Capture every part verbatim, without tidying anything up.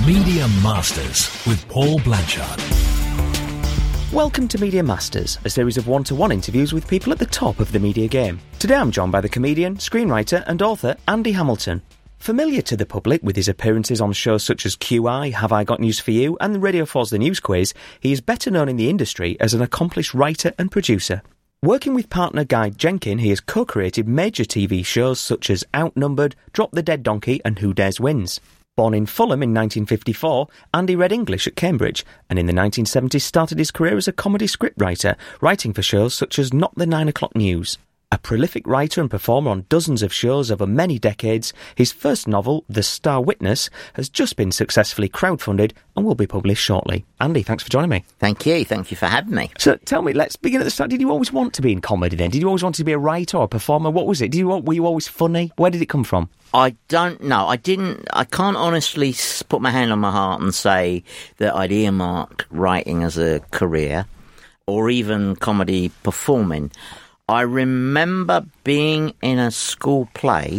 Media Masters with Paul Blanchard. Welcome to Media Masters, a series of one-to-one interviews with people at the top of the media game. Today I'm joined by the comedian, screenwriter and author Andy Hamilton. Familiar to the public with his appearances on shows such as Q I, Have I Got News For You and Radio four's The News Quiz, he is better known in the industry as an accomplished writer and producer. Working with partner Guy Jenkin, he has co-created major T V shows such as Outnumbered, Drop the Dead Donkey and Who Dares Wins. Born in Fulham in nineteen fifty-four, Andy read English at Cambridge and in the nineteen seventies started his career as a comedy scriptwriter, writing for shows such as Not the Nine O'Clock News. A prolific writer and performer on dozens of shows over many decades, his first novel, The Star Witness, has just been successfully crowdfunded and will be published shortly. Andy, thanks for joining me. Thank you. Thank you for having me. So tell me, let's begin at the start. Did you always want to be in comedy then? Did you always want to be a writer or a performer? What was it? Did you, were you always funny? Where did it come from? I don't know. I didn't. I can't honestly put my hand on my heart and say that I'd earmarked writing as a career or even comedy performing. I remember being in a school play,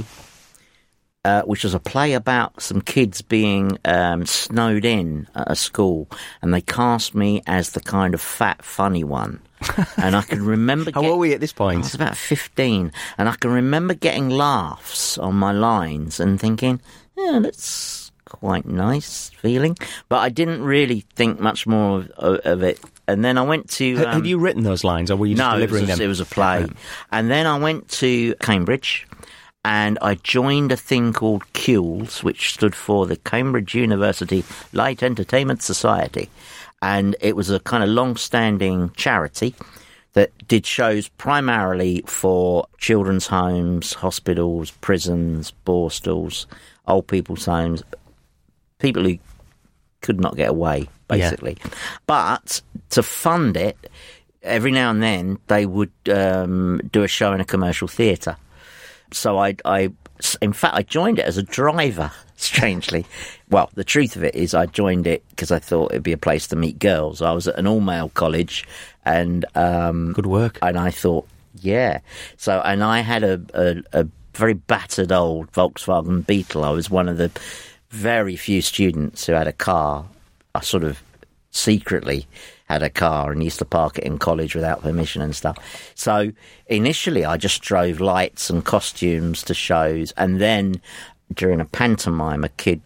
uh, which was a play about some kids being um, snowed in at a school, and they cast me as the kind of fat, funny one. And I can remember... How get- old were you at this point? I was about fifteen, and I can remember getting laughs on my lines and thinking, yeah, that's quite nice feeling. But I didn't really think much more of, of it. And then I went to... Um, Have you written those lines, or were you just no, delivering it was, them? No, it was a play. Yeah. And then I went to Cambridge, and I joined a thing called C U L S, which stood for the Cambridge University Light Entertainment Society. And it was a kind of long-standing charity that did shows primarily for children's homes, hospitals, prisons, borstalls, old people's homes, people who could not get away, basically. Yeah. But to fund it, every now and then they would um, do a show in a commercial theatre. So I, I, in fact, I joined it as a driver, strangely. Well, the truth of it is I joined it because I thought it'd be a place to meet girls. I was at an all-male college and... Um, Good work. And I thought, yeah. So, and I had a, a, a very battered old Volkswagen Beetle. I was one of the very few students who had a car. I sort of secretly had a car and used to park it in college without permission and stuff. So initially I just drove lights and costumes to shows, and then during a pantomime a kid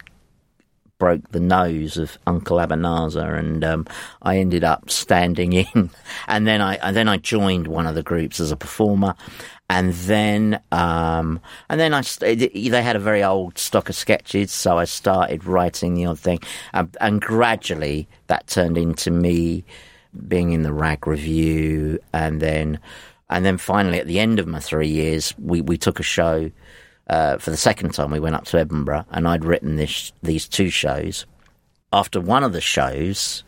broke the nose of Uncle Abanazar, and um, I ended up standing in, and then I and then I joined one of the groups as a performer. And then, um, and then I, they had a very old stock of sketches, so I started writing the odd thing. Um, and gradually that turned into me being in the Rag Review. And then, and then finally at the end of my three years, we, we took a show, uh, for the second time. We went up to Edinburgh, and I'd written this, these two shows. After one of the shows,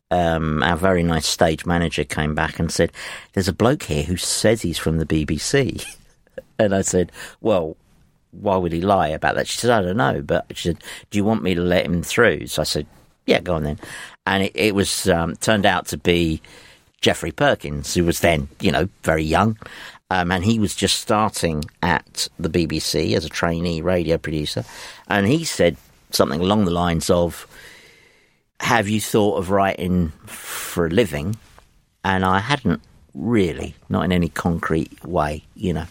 Um, our very nice stage manager came back and said, there's a bloke here who says he's from the B B C. And I said, well, why would he lie about that? She said, I don't know. But she said, do you want me to let him through? So I said, yeah, go on then. And it, it was um, turned out to be Geoffrey Perkins, who was then, you know, very young. Um, and he was just starting at the B B C as a trainee radio producer. And he said something along the lines of, have you thought of writing for a living? And I hadn't really, not in any concrete way, you know.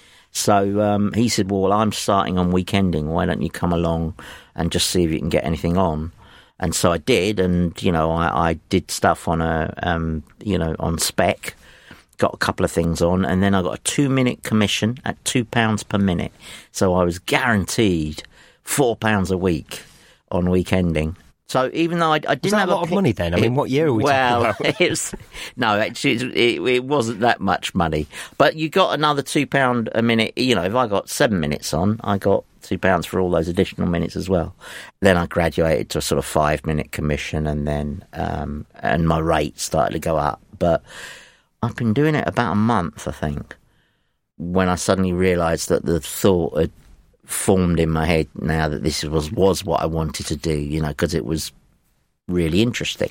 So um, he said, well, I'm starting on Weekending. Why don't you come along and just see if you can get anything on? And so I did, and, you know, I, I did stuff on a, um, you know, on spec, got a couple of things on, and then I got a two-minute commission at two pounds per minute. So I was guaranteed four pounds a week on Weekending. So even though I, I didn't was that have a lot a, of money then? I mean, what year are we well, talking about? it was, no, actually, it, it wasn't that much money. But you got another two pound a minute. You know, if I got seven minutes on, I got two pounds for all those additional minutes as well. Then I graduated to a sort of five minute commission, and then um, and my rate started to go up. But I've been doing it about a month, I think, when I suddenly realised that the thought had formed in my head now that this was was what I wanted to do, you know, because it was really interesting.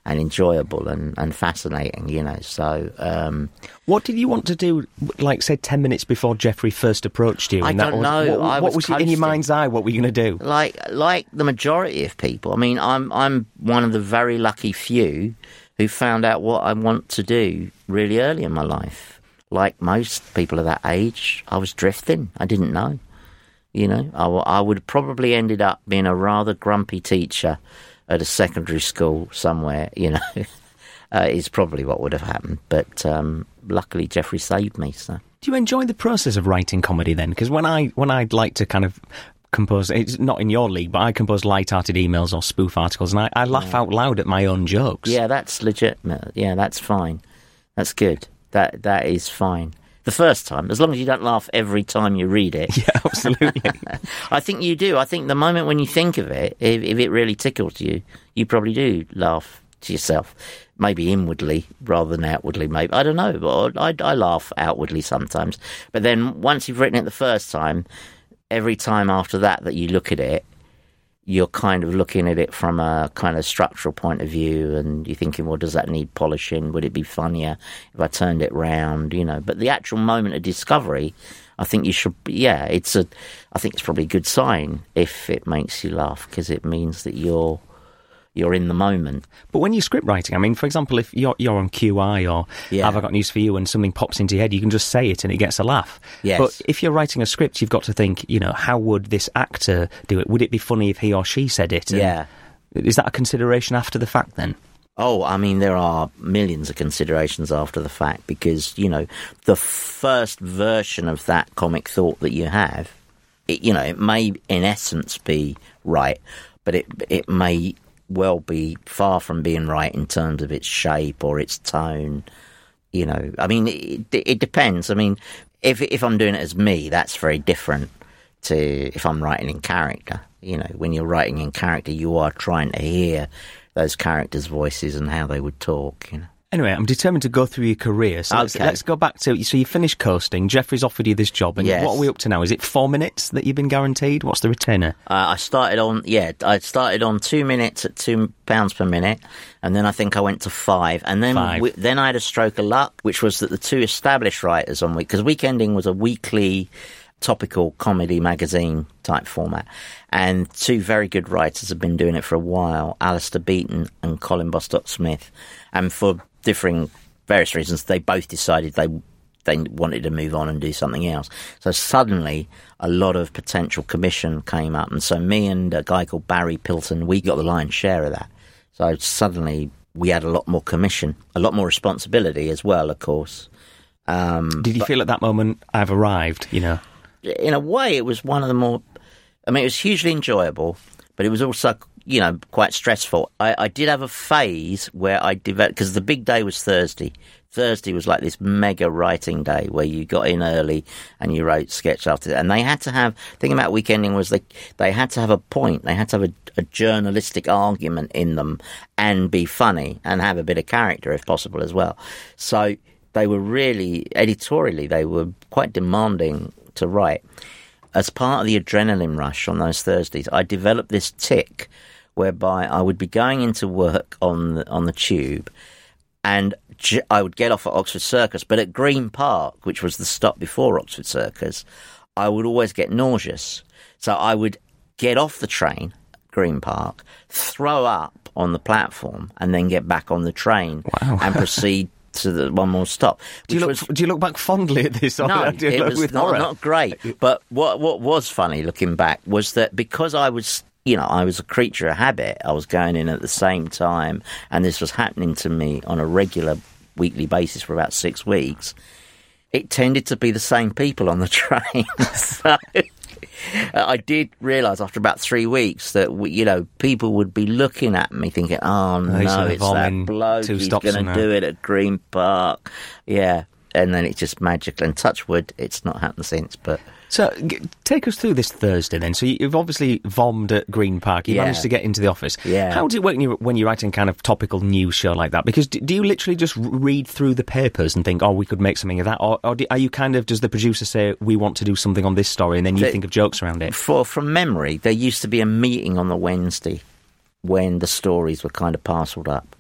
and enjoyable and, and fascinating, you know. So, um, what did you want to do, like, say, ten minutes before Jeffrey first approached you? I and that don't was, know. What, I what was was in your coasting. mind's eye? What were you going to do? Like, like the majority of people. I mean, I'm I'm one of the very lucky few who found out what I want to do really early in my life. Like most people of that age, I was drifting. I didn't know. You know, I, w- I would have probably ended up being a rather grumpy teacher at a secondary school somewhere, you know. uh, is probably what would have happened. But um, luckily, Jeffrey saved me, so. Do you enjoy the process of writing comedy then? Because when, I, when I'd like to kind of compose, it's not in your league, but I compose light-hearted emails or spoof articles, and I, I laugh yeah. out loud at my own jokes. Yeah, that's legitimate. Yeah, that's fine. That's good. That That is fine. The first time, as long as you don't laugh every time you read it. Yeah, absolutely. I think you do. I think the moment when you think of it, if, if it really tickles you, you probably do laugh to yourself. Maybe inwardly rather than outwardly, maybe. I don't know. But I, I laugh outwardly sometimes. But then once you've written it the first time, every time after that that you look at it, you're kind of looking at it from a kind of structural point of view, and you're thinking, well, does that need polishing? Would it be funnier if I turned it round? You know, but the actual moment of discovery, I think you should, yeah, it's a, I think it's probably a good sign if it makes you laugh, because it means that you're, you're in the moment. But when you're script writing, I mean, for example, if you're, you're on Q I or yeah. Have I Got News For You and something pops into your head, you can just say it and it gets a laugh. Yes. But if you're writing a script, you've got to think, you know, how would this actor do it? Would it be funny if he or she said it? And yeah. Is that a consideration after the fact then? Oh, I mean, there are millions of considerations after the fact, because, you know, the first version of that comic thought that you have, it, you know, it may in essence be right, but it it may well be far from being right in terms of its shape or its tone. You know, I mean, it, it depends. I mean, if if I'm doing it as me, that's very different to if I'm writing in character. You know, when you're writing in character, you are trying to hear those characters' voices and how they would talk, you know. Anyway, I'm determined to go through your career, so okay. let's, let's go back to, so you finished coasting, Jeffrey's offered you this job, and yes. what are we up to now? Is it four minutes that you've been guaranteed? What's the retainer? Uh, I started on, yeah, I started on two minutes at two pounds per minute, and then I think I went to five, and then five. We, then I had a stroke of luck, which was that the two established writers on Week, because Weekending was a weekly topical comedy magazine type format, and two very good writers have been doing it for a while, Alistair Beaton and Colin Bostock-Smith, and for differing various reasons, they both decided they they wanted to move on and do something else. So suddenly, a lot of potential commission came up, and so me and a guy called Barry Pilton, we got the lion's share of that. So suddenly, we had a lot more commission, a lot more responsibility as well, of course. Um, Did you but, feel at that moment, I've arrived, you know? In a way, it was one of the more, I mean, it was hugely enjoyable, but it was also, you know, quite stressful. I, I did have a phase where I developed, because the big day was Thursday. Thursday was like this mega writing day where you got in early and you wrote sketch after, and they had to have, the thing about Weekending was they, they had to have a point, they had to have a, a journalistic argument in them and be funny and have a bit of character if possible as well. So they were really, editorially, they were quite demanding to write. As part of the adrenaline rush on those Thursdays, I developed this tick whereby I would be going into work on the, on the tube, and j- I would get off at Oxford Circus, but at Green Park, which was the stop before Oxford Circus, I would always get nauseous. So I would get off the train at Green Park, throw up on the platform, and then get back on the train wow. and proceed to the one more stop. Do you look? Was, do you look back fondly at this? Or no, do you it look was with not, horror? not great. But what what was funny looking back was that because I was, you know, I was a creature of habit. I was going in at the same time, and this was happening to me on a regular weekly basis for about six weeks. It tended to be the same people on the train. So I did realise after about three weeks that, we, you know, people would be looking at me thinking, oh, no, oh, it's that bloke, he's going to do it at Green Park. Yeah. And then it just magically, and touch wood, it's not happened since, but... So, g- take us through this Thursday then. So, you've obviously vommed at Green Park. You yeah. managed to get into the office. Yeah. How does it work when you're, when you're writing kind of topical news show like that? Because do, do you literally just read through the papers and think, oh, we could make something of that? Or, or do, are you kind of, does the producer say, we want to do something on this story, and then you the, think of jokes around it? For, from memory, there used to be a meeting on the Wednesday when the stories were kind of parcelled up.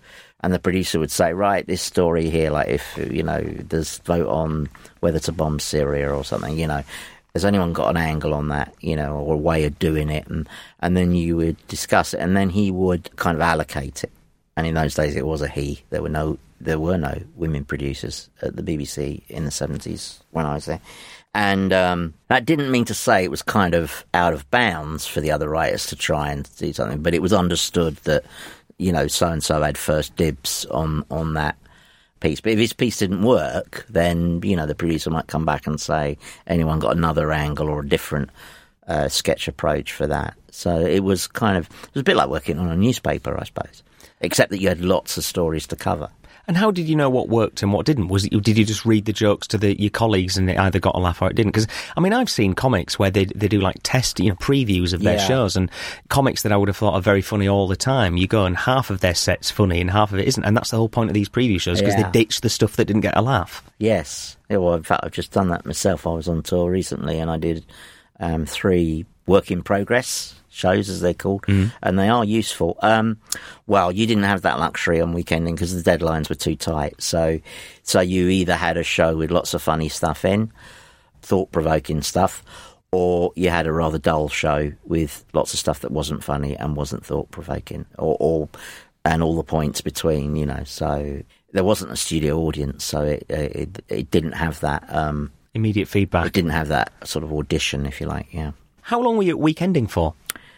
And the producer would say, right, this story here, like if, you know, there's vote on whether to bomb Syria or something, you know, has anyone got an angle on that, you know, or a way of doing it? And, and then you would discuss it, and then he would kind of allocate it. And in those days, it was a he. There were no, there were no women producers at the B B C in the seventies when I was there. And um, that didn't mean to say it was kind of out of bounds for the other writers to try and do something, but it was understood that, you know, so-and-so had first dibs on, on that piece. But if his piece didn't work, then, you know, the producer might come back and say, anyone got another angle or a different uh, sketch approach for that? So it was kind of, it was a bit like working on a newspaper, I suppose, except that you had lots of stories to cover. And how did you know what worked and what didn't? Was it, did you just read the jokes to the, your colleagues and it either got a laugh or it didn't? Because, I mean, I've seen comics where they they do like test, you know, previews of their Yeah. shows, and comics that I would have thought are very funny all the time. You go and half of their set's funny and half of it isn't. And that's the whole point of these preview shows, because Yeah. they ditch the stuff that didn't get a laugh. Yes. Yeah, well, in fact, I've just done that myself. I was on tour recently and I did um, three work in progress shows, as they're called, mm. and they are useful. Um, well, you didn't have that luxury on Weekending because the deadlines were too tight. So, so you either had a show with lots of funny stuff in, thought-provoking stuff, or you had a rather dull show with lots of stuff that wasn't funny and wasn't thought-provoking, or, or and all the points between, you know. So there wasn't a studio audience, so it it, it didn't have that um, immediate feedback. It didn't have that sort of audition, if you like. Yeah. How long were you at Weekending for?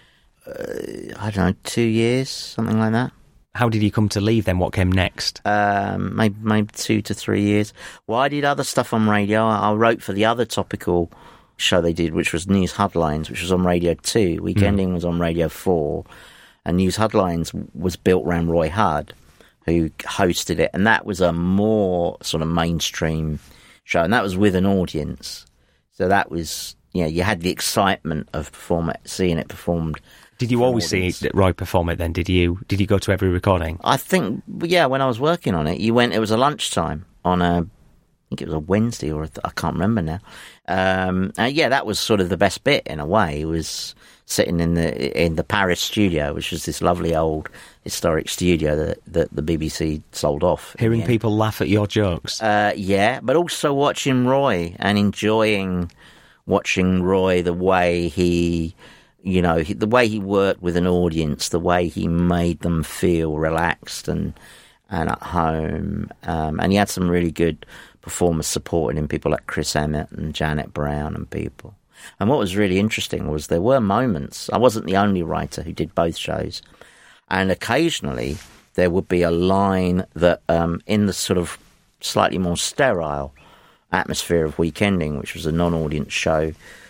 Uh, I don't know, two years, something like that. How did you come to leave then? What came next? Um, maybe, maybe two to three years. Well, I did other stuff on radio. I, I wrote for the other topical show they did, which was News Headlines, which was on Radio two. Weekending mm. was on Radio four. And News Headlines was built around Roy Hudd, who hosted it. And that was a more sort of mainstream show. And that was with an audience. So that was, you know, you had the excitement of perform it, seeing it performed. Did you always see Roy perform it then? Did you Did you go to every recording? I think, yeah, when I was working on it, you went, it was a lunchtime on a, I think it was a Wednesday or a th- I can't remember now. Um, and yeah, that was sort of the best bit in a way. It was sitting in the in the Paris studio, which was this lovely old historic studio that, that the B B C sold off. Hearing people laugh at your jokes. Uh, yeah, but also watching Roy and enjoying watching Roy, the way he... You know, the way he worked with an audience, the way he made them feel relaxed and and at home. Um, and he had some really good performers supporting him, people like Chris Emmett and Janet Brown and people. And what was really interesting was there were moments, I wasn't the only writer who did both shows, and occasionally there would be a line that um, in the sort of slightly more sterile atmosphere of Weekending, which was a non-audience show,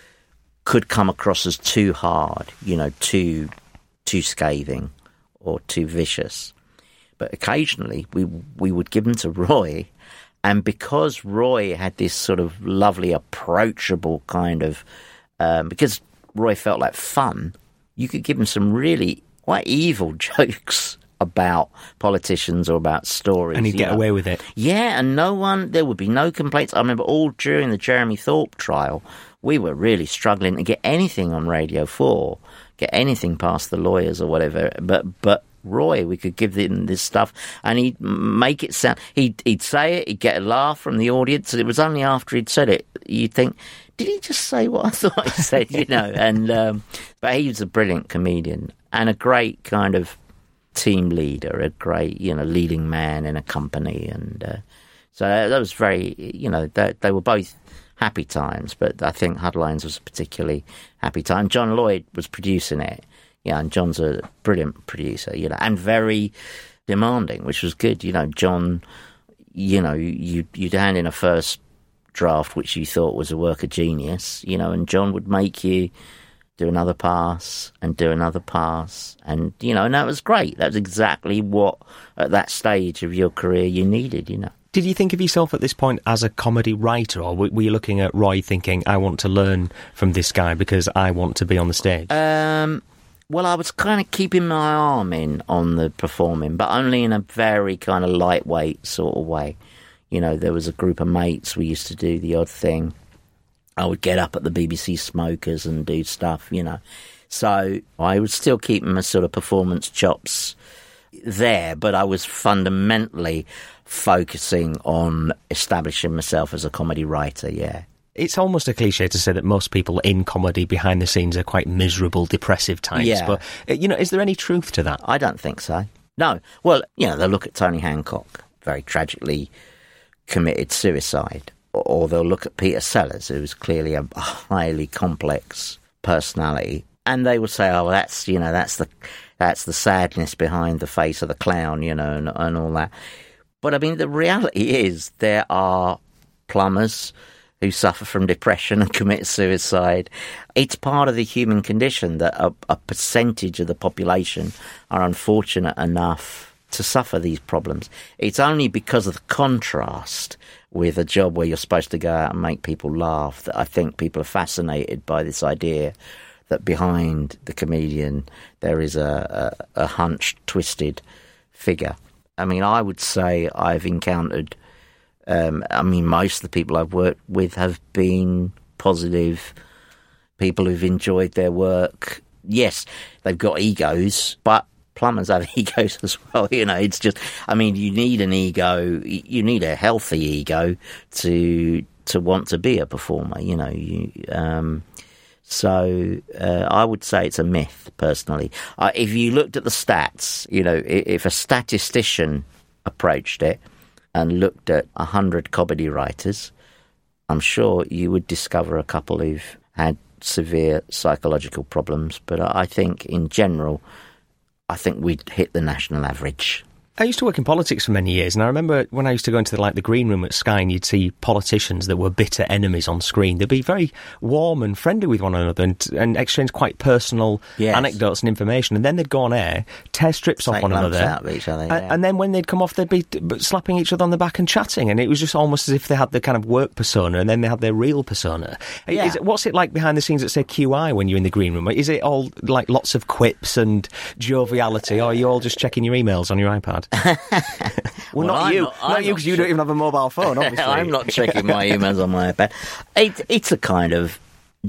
could come across as too hard, you know, too too scathing or too vicious. But occasionally we we would give them to Roy, and because Roy had this sort of lovely, approachable kind of, um, because Roy felt like fun, you could give him some really quite evil jokes about politicians or about stories. And he'd get know. away with it. Yeah, and no one, there would be no complaints. I remember all during the Jeremy Thorpe trial, we were really struggling to get anything on Radio four, get anything past the lawyers or whatever. But but Roy, we could give him this stuff, and he'd make it sound. He'd he'd say it, he'd get a laugh from the audience, and it was only after he'd said it you'd think, did he just say what I thought he said? You know. And um, but he was a brilliant comedian and a great kind of team leader, a great you know leading man in a company, and uh, so that was very you know they, they were both happy times, but I think Headlines was a particularly happy time. John Lloyd was producing it, yeah, and John's a brilliant producer, you know, and very demanding, which was good. You know, John, you know, you, you'd hand in a first draft which you thought was a work of genius, you know, and John would make you do another pass and do another pass, and, you know, and that was great. That was exactly what, at that stage of your career, you needed, you know. Did you think of yourself at this point as a comedy writer, or were you looking at Roy thinking, I want to learn from this guy because I want to be on the stage? Um, well, I was kind of keeping my arm in on the performing, but only in a very kind of lightweight sort of way. You know, there was a group of mates, we used to do the odd thing. I would get up at the B B C Smokers and do stuff, you know. So I was still keeping my sort of performance chops there, but I was fundamentally focusing on establishing myself as a comedy writer, yeah. It's almost a cliche to say that most people in comedy behind the scenes are quite miserable, depressive types. Yeah. But, you know, is there any truth to that? I don't think so. No. Well, you know, they'll look at Tony Hancock, very tragically committed suicide. Or they'll look at Peter Sellers, who was clearly a highly complex personality, and they will say, oh, that's, you know, that's the that's the sadness behind the face of the clown, you know, and, and all that. But, I mean, the reality is there are plumbers who suffer from depression and commit suicide. It's part of the human condition that a, a percentage of the population are unfortunate enough to suffer these problems. It's only because of the contrast with a job where you're supposed to go out and make people laugh that I think people are fascinated by this idea that behind the comedian there is a, a, a hunched, twisted figure. I mean, I would say I've encountered Um, I mean, most of the people I've worked with have been positive, people who've enjoyed their work. Yes, they've got egos, but plumbers have egos as well. You know, it's just, I mean, you need an ego, you need a healthy ego to to want to be a performer, you know. You, um, so uh, I would say it's a myth, personally. Uh, if you looked at the stats, you know, if a statistician approached it, and looked at a hundred comedy writers, I'm sure you would discover a couple who've had severe psychological problems. But I think, in general, I think we'd hit the national average. I used to work in politics for many years, and I remember when I used to go into the, like the green room at Sky, and you'd see politicians that were bitter enemies on screen. They'd be very warm and friendly with one another and, and exchange quite personal yes. anecdotes and information, and then they'd go on air, tear strips Take off one another, out of each other yeah. and, and then when they'd come off, they'd be slapping each other on the back and chatting, and it was just almost as if they had the kind of work persona and then they had their real persona. Yeah. Is it, what's it like behind the scenes at, say, Q I when you're in the green room? Is it all like lots of quips and joviality, or are you all just checking your emails on your iPad? Well, well, not I'm you. Not, not you, because you don't even have a mobile phone, obviously. I'm not checking my emails on my iPad. It, it's a kind of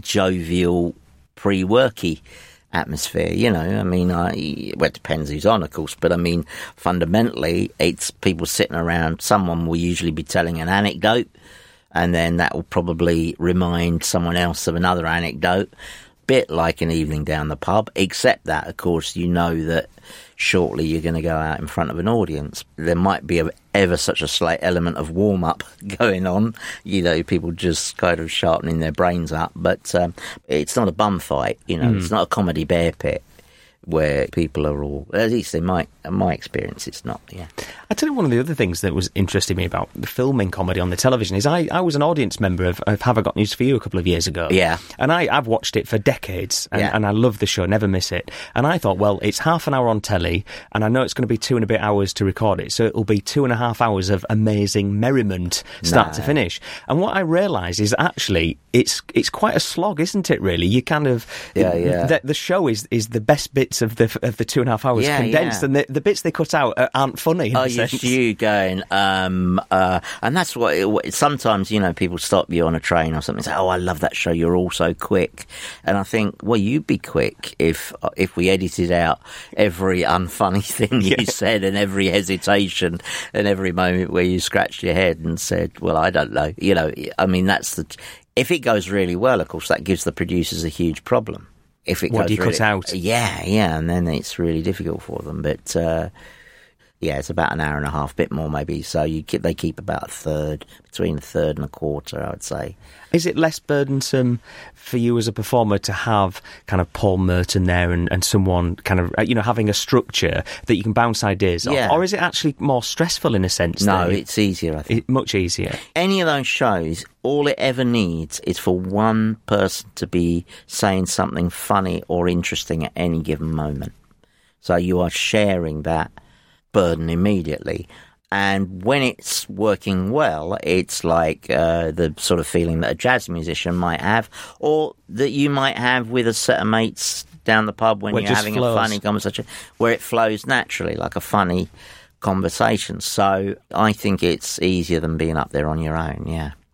jovial, pre-worky atmosphere, you know. I mean, I, well, it depends who's on, of course, but I mean, fundamentally, it's people sitting around. Someone will usually be telling an anecdote, and then that will probably remind someone else of another anecdote. Bit like an evening down the pub, except that, of course, you know that shortly you're going to go out in front of an audience. There might be a, ever such a slight element of warm-up going on, you know, people just kind of sharpening their brains up, but um, it's not a bum fight, you know, mm. It's not a comedy bear pit where people are all, at least in my, in my experience, it's not, yeah. I tell you, one of the other things that was interesting me about the filming comedy on the television is I, I was an audience member of, of Have I Got News For You a couple of years ago. Yeah. And I, I've watched it for decades, and, yeah. and I love the show, never miss it. And I thought, well, it's half an hour on telly, and I know it's going to be two and a bit hours to record it, so it'll be two and a half hours of amazing merriment, start no. to finish. And what I realised is actually, it's it's quite a slog, isn't it, really? You kind of... Yeah, yeah. The, the show is, is the best bits of the of the two and a half hours yeah, condensed, yeah. and the, the bits they cut out aren't funny. Oh, yes, you going, um, uh, and that's what, it, sometimes, you know, people stop you on a train or something and say, oh, I love that show, you're all so quick. And I think, well, you'd be quick if if we edited out every unfunny thing you yeah. said and every hesitation and every moment where you scratched your head and said, well, I don't know. You know, I mean, that's the... If it goes really well, of course, that gives the producers a huge problem. If it what goes do you really, cut out? Yeah, yeah, and then it's really difficult for them. But uh, yeah, it's about an hour and a half, bit more maybe. So you keep, they keep about a third, between a third and a quarter, I would say. Is it less burdensome for you as a performer to have kind of Paul Merton there and, and someone kind of, you know, having a structure that you can bounce ideas yeah. off? Or is it actually more stressful in a sense? No, it's easier, I think. It, much easier. Any of those shows, all it ever needs is for one person to be saying something funny or interesting at any given moment. So you are sharing that burden immediately. And when it's working well, it's like uh, the sort of feeling that a jazz musician might have, or that you might have with a set of mates down the pub when where you're having flows. a funny conversation, where it flows naturally, like a funny conversation. So I think it's easier than being up there on your own, yeah.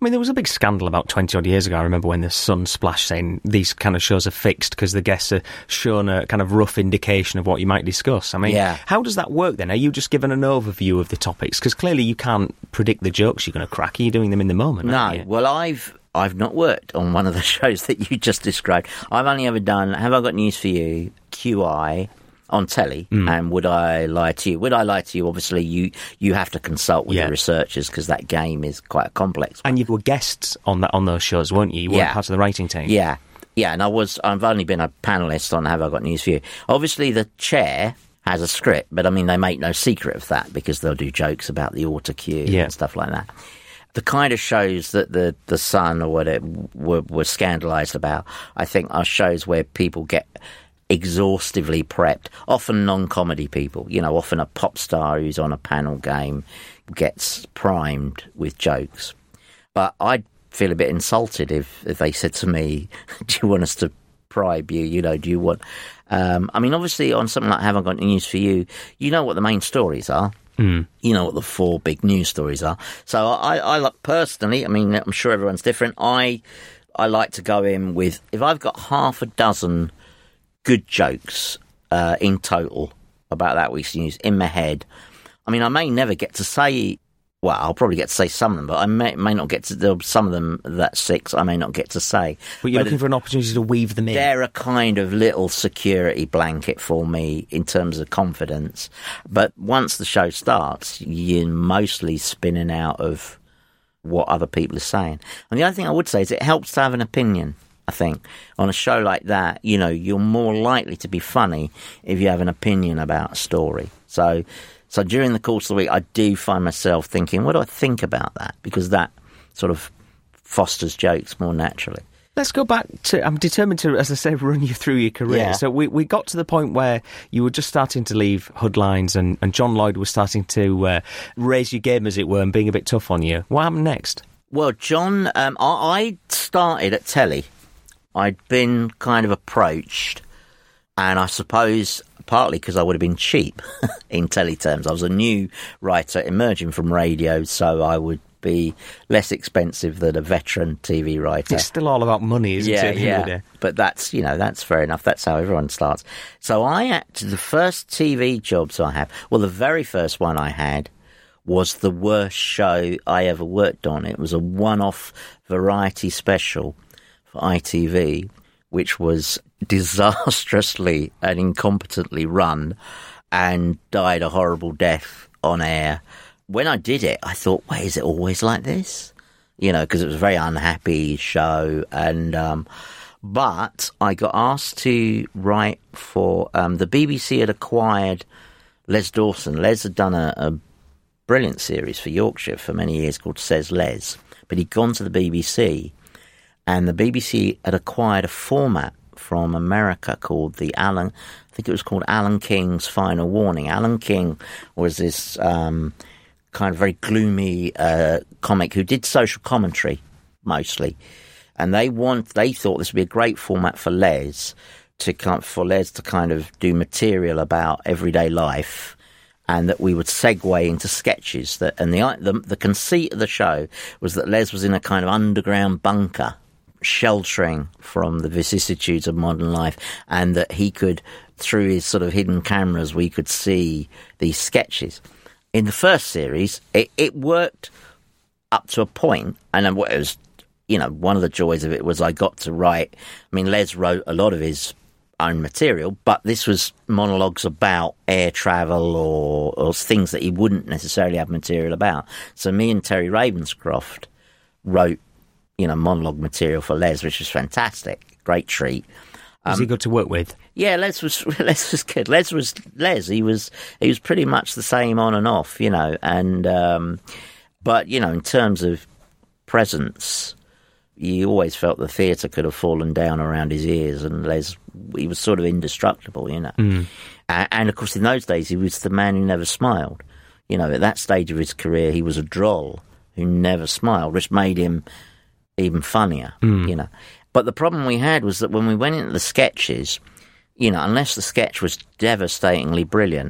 I mean, there was a big scandal about twenty odd years ago. I remember when the Sun splashed saying these kind of shows are fixed because the guests are shown a kind of rough indication of what you might discuss. I mean, yeah. How does that work then? Are you just given an overview of the topics? Because clearly you can't predict the jokes you're going to crack. Are you doing them in the moment? No. Well, I've I've not worked on one of the shows that you just described. I've only ever done Have I Got News for You, Q I, on telly, mm. and Would I Lie to You? Would I Lie to You? Obviously, you you have to consult with yeah. the researchers because that game is quite a complex one. And you were guests on that on those shows, weren't you? You weren't yeah. part of the writing team. Yeah, yeah. And I was. I've only been a panellist on Have I Got News for You. Obviously, the chair has a script, but I mean, they make no secret of that because they'll do jokes about the autocue yeah. and stuff like that. The kind of shows that the, the Sun or whatever were, were scandalised about, I think, are shows where people get exhaustively prepped, often non-comedy people. You know, often a pop star who's on a panel game gets primed with jokes. But I'd feel a bit insulted if, if they said to me, do you want us to bribe you? You know, do you want... Um, I mean, obviously, on something like Have I Got News for You, you know what the main stories are. Mm. You know what the four big news stories are. So I, I like personally, I mean, I'm sure everyone's different. I I like to go in with, if I've got half a dozen good jokes uh, in total about that week's news in my head, I mean, I may never get to say, well, I'll probably get to say some of them, but I may, may not get to, there some of them, that six, I may not get to say. But you're but looking for an opportunity to weave them in. They're a kind of little security blanket for me in terms of confidence. But once the show starts, you're mostly spinning out of what other people are saying. And the other thing I would say is it helps to have an opinion, I think. On a show like that, you know, you're more likely to be funny if you have an opinion about a story. So... So during the course of the week, I do find myself thinking, what do I think about that? Because that sort of fosters jokes more naturally. Let's go back to, I'm determined to, as I say, run you through your career. Yeah. So we, we got to the point where you were just starting to leave Hoodlines and, and John Lloyd was starting to uh, raise your game, as it were, and being a bit tough on you. What happened next? Well, John, um, I, I started at telly. I'd been kind of approached, and I suppose... partly because I would have been cheap in telly terms. I was a new writer emerging from radio, so I would be less expensive than a veteran T V writer. It's still all about money, isn't yeah, it? Yeah, yeah. But that's, you know, that's fair enough. That's how everyone starts. So I acted, the first T V jobs I had, well, the very first one I had was the worst show I ever worked on. It was a one-off variety special for I T V, which was disastrously and incompetently run and died a horrible death on air. When I did it, I thought, wait, is it always like this? You know, because it was a very unhappy show. And um, but I got asked to write for um, the B B C had acquired Les Dawson. Les had done a, a brilliant series for Yorkshire for many years called Says Les, but he'd gone to the B B C, and the B B C had acquired a format from America called the Alan, I think it was called Alan King's Final Warning. Alan King was this um, kind of very gloomy uh, comic who did social commentary mostly, and they want they thought this would be a great format for Les to for Les to kind of do material about everyday life, and that we would segue into sketches. That and the the, the conceit of the show was that Les was in a kind of underground bunker, sheltering from the vicissitudes of modern life, and that he could, through his sort of hidden cameras, we could see these sketches. In the first series, it, it worked up to a point, and then what it was, you know, one of the joys of it was I got to write. I mean, Les wrote a lot of his own material, but this was monologues about air travel or, or things that he wouldn't necessarily have material about. So me and Terry Ravenscroft wrote, you know, monologue material for Les, which was fantastic. Great treat. Um, was he good to work with? Yeah, Les was Les was good. Les was Les. He was he was pretty much the same on and off, you know. And um, but you know, in terms of presence, you always felt the theatre could have fallen down around his ears, and Les, he was sort of indestructible, you know. Mm. And, and of course, in those days, he was the man who never smiled. You know, at that stage of his career, he was a droll who never smiled, which made him even funnier, mm. you know. But the problem we had was that when we went into the sketches, you know, unless the sketch was devastatingly brilliant,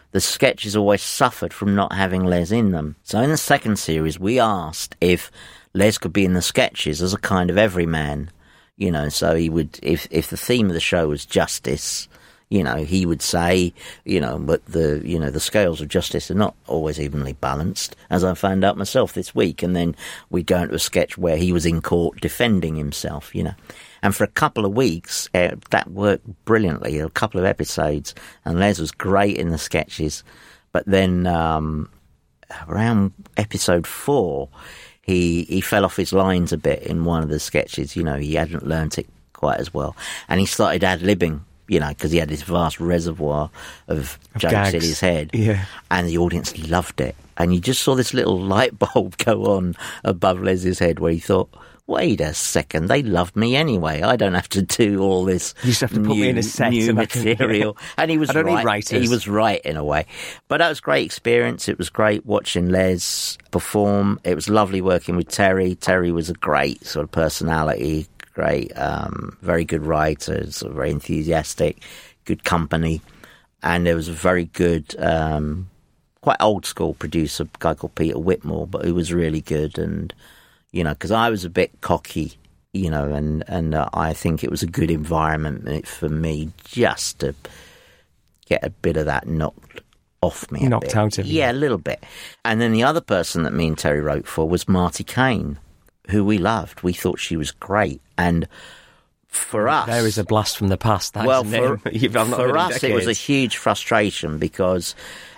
the sketches always suffered from not having Les in them. So in the second series, we asked if Les could be in the sketches as a kind of everyman, you know, so he would, if, if the theme of the show was justice, you know, he would say, you know, but the, you know, the scales of justice are not always evenly balanced, as I found out myself this week. And then we'd go into a sketch where he was in court defending himself, you know. And for a couple of weeks, uh, that worked brilliantly, a couple of episodes, and Les was great in the sketches. But then um, around episode four, he, he fell off his lines a bit in one of the sketches. You know, he hadn't learnt it quite as well. And he started ad-libbing, you know, because he had this vast reservoir of, of jokes gags in his head. Yeah. And the audience loved it. And you just saw this little light bulb go on above Les's head where he thought, wait a second, they love me anyway. I don't have to do all this You just have to new, put me in a set new and I can- material. And he was I don't need right. writers. He was right in a way. But that was a great experience. It was great watching Les perform. It was lovely working with Terry. Terry was a great sort of personality, great, um, very good writer, sort of very enthusiastic, good company. And there was a very good, um, quite old school producer, a guy called Peter Whitmore, but who was really good. And, you know, because I was a bit cocky, you know, and, and uh, I think it was a good environment for me just to get a bit of that knocked off me. a Knocked bit. out of you. Yeah, a little bit. And then the other person that me and Terry wrote for was Marty Kane, who we loved. We thought she was great. And for us... There is a blast from the past. That well, is a name for, you've I've not heard for in us, it was a decades. huge frustration because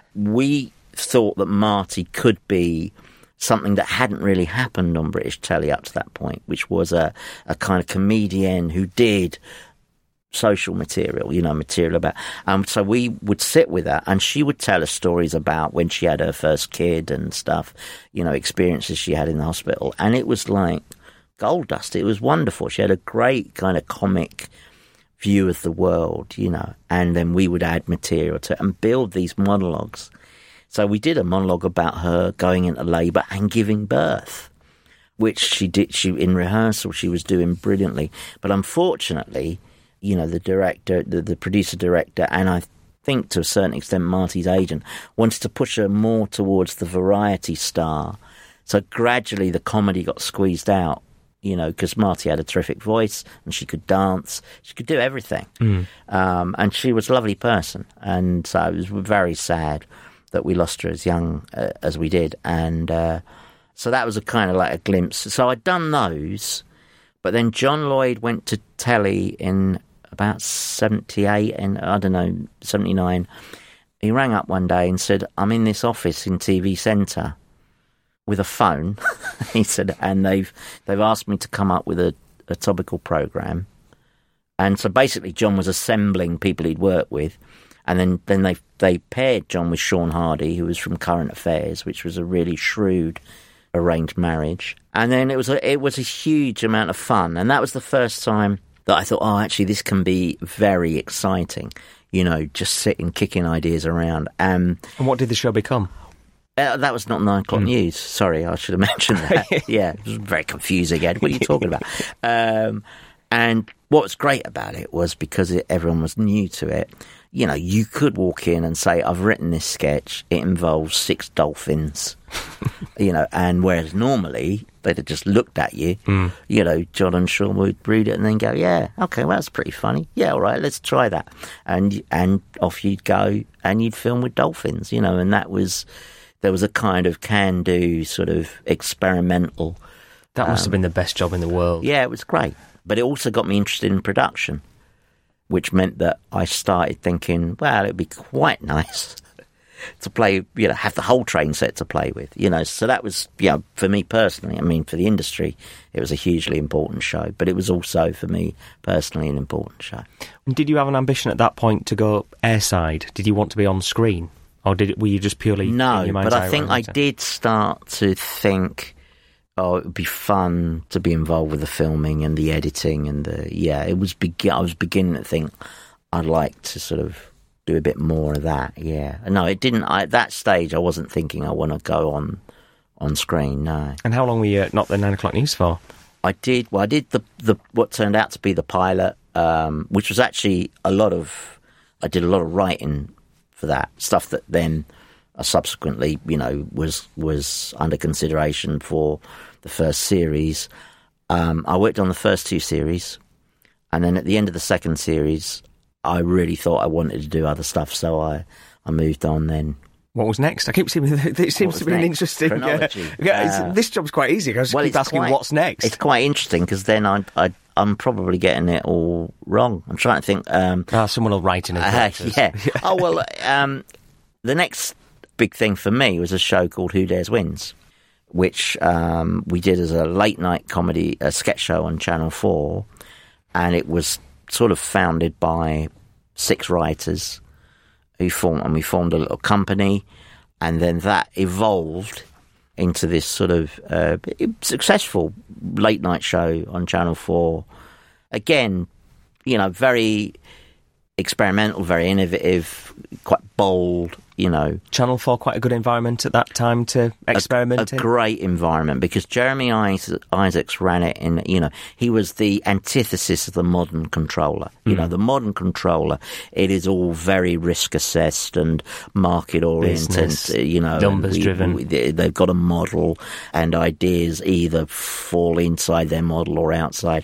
we thought that Marty could be something that hadn't really happened on British telly up to that point, which was a, a kind of comedian who did social material, you know, material about... Um, so we would sit with her and she would tell us stories about when she had her first kid and stuff, you know, experiences she had in the hospital. And it was like gold dust. It was wonderful. She had a great kind of comic view of the world, you know, and then we would add material to it and build these monologues. So we did a monologue about her going into labour and giving birth, which she did. She in rehearsal she was doing brilliantly, but unfortunately, you know, the director, the, the producer director, and I think to a certain extent Marty's agent wants to push her more towards the variety star. So gradually the comedy got squeezed out, you know, because Marty had a terrific voice and she could dance, she could do everything, mm. um, and she was a lovely person, and so it was very sad that we lost her as young uh, as we did. And uh, so that was a kind of like a glimpse. So I'd done those, but then John Lloyd went to telly in about seventy-eight and I don't know, seventy-nine. He rang up one day and said, I'm in this office in T V Centre with a phone. He said, and they've they've asked me to come up with a, a topical programme. And so basically John was assembling people he'd worked with. And then, then they they paired John with Sean Hardy, who was from Current Affairs, which was a really shrewd arranged marriage. And then it was a, it was a huge amount of fun. And that was the first time that I thought, oh, actually, this can be very exciting. You know, just sitting, kicking ideas around. Um, And what did the show become? Uh, that was not Nine O'Clock mm. News. Sorry, I should have mentioned that. Yeah, it was very confusing, Ed. What are you talking about? Um, and what was great about it was because it, everyone was new to it, you know, you could walk in and say, I've written this sketch, it involves six dolphins, you know, and whereas normally they'd have just looked at you, mm. you know, John and Sean would read it and then go, yeah, okay, well, that's pretty funny. Yeah, all right, let's try that. And, and off you'd go and you'd film with dolphins, you know, and that was, there was a kind of can-do sort of experimental. That must um, have been the best job in the world. Yeah, it was great. But it also got me interested in production, which meant that I started thinking, well, it'd be quite nice to play, you know, have the whole train set to play with, you know. So that was, you know, for me personally, I mean, for the industry, it was a hugely important show, but it was also, for me personally, an important show. And did you have an ambition at that point to go airside? Did you want to be on screen? Or did were you just purely... No, in your but I think I did start to think, oh, it would be fun to be involved with the filming and the editing and the... Yeah, it was begin. I was beginning to think I'd like to sort of do a bit more of that, yeah. No, it didn't... I, at that stage, I wasn't thinking I want to go on on screen, no. And how long were you not the Nine O'Clock News for? I did... Well, I did the, the what turned out to be the pilot, um, which was actually a lot of... I did a lot of writing for that. Stuff that then uh, subsequently, you know, was was under consideration for the first series. Um, I worked on the first two series, and then at the end of the second series, I really thought I wanted to do other stuff, so I, I moved on then. What was next? I keep seeing it seems to be next? an interesting. Chronology. Uh, yeah, uh, this job's quite easy. I just well, keep asking quite, what's next. It's quite interesting because then I, I, I'm probably getting it all wrong. I'm trying to think. Um, ah, someone will write in it. Uh, yeah. oh well. Um, the next big thing for me was a show called Who Dares Wins, which um, we did as a late night comedy, a sketch show on Channel Four, and it was sort of founded by six writers who formed, and we formed a little company. And then that evolved into this sort of uh, successful late night show on Channel four. Again, you know, very experimental, very innovative, quite bold, you know. Channel four, quite a good environment at that time to experiment a, a in? great environment, because Jeremy Isaacs ran it in, you know, he was the antithesis of the modern controller. You mm. know, the modern controller, it is all very risk assessed and market oriented, you know. Numbers we, driven. We, they've got a model and ideas either fall inside their model or outside.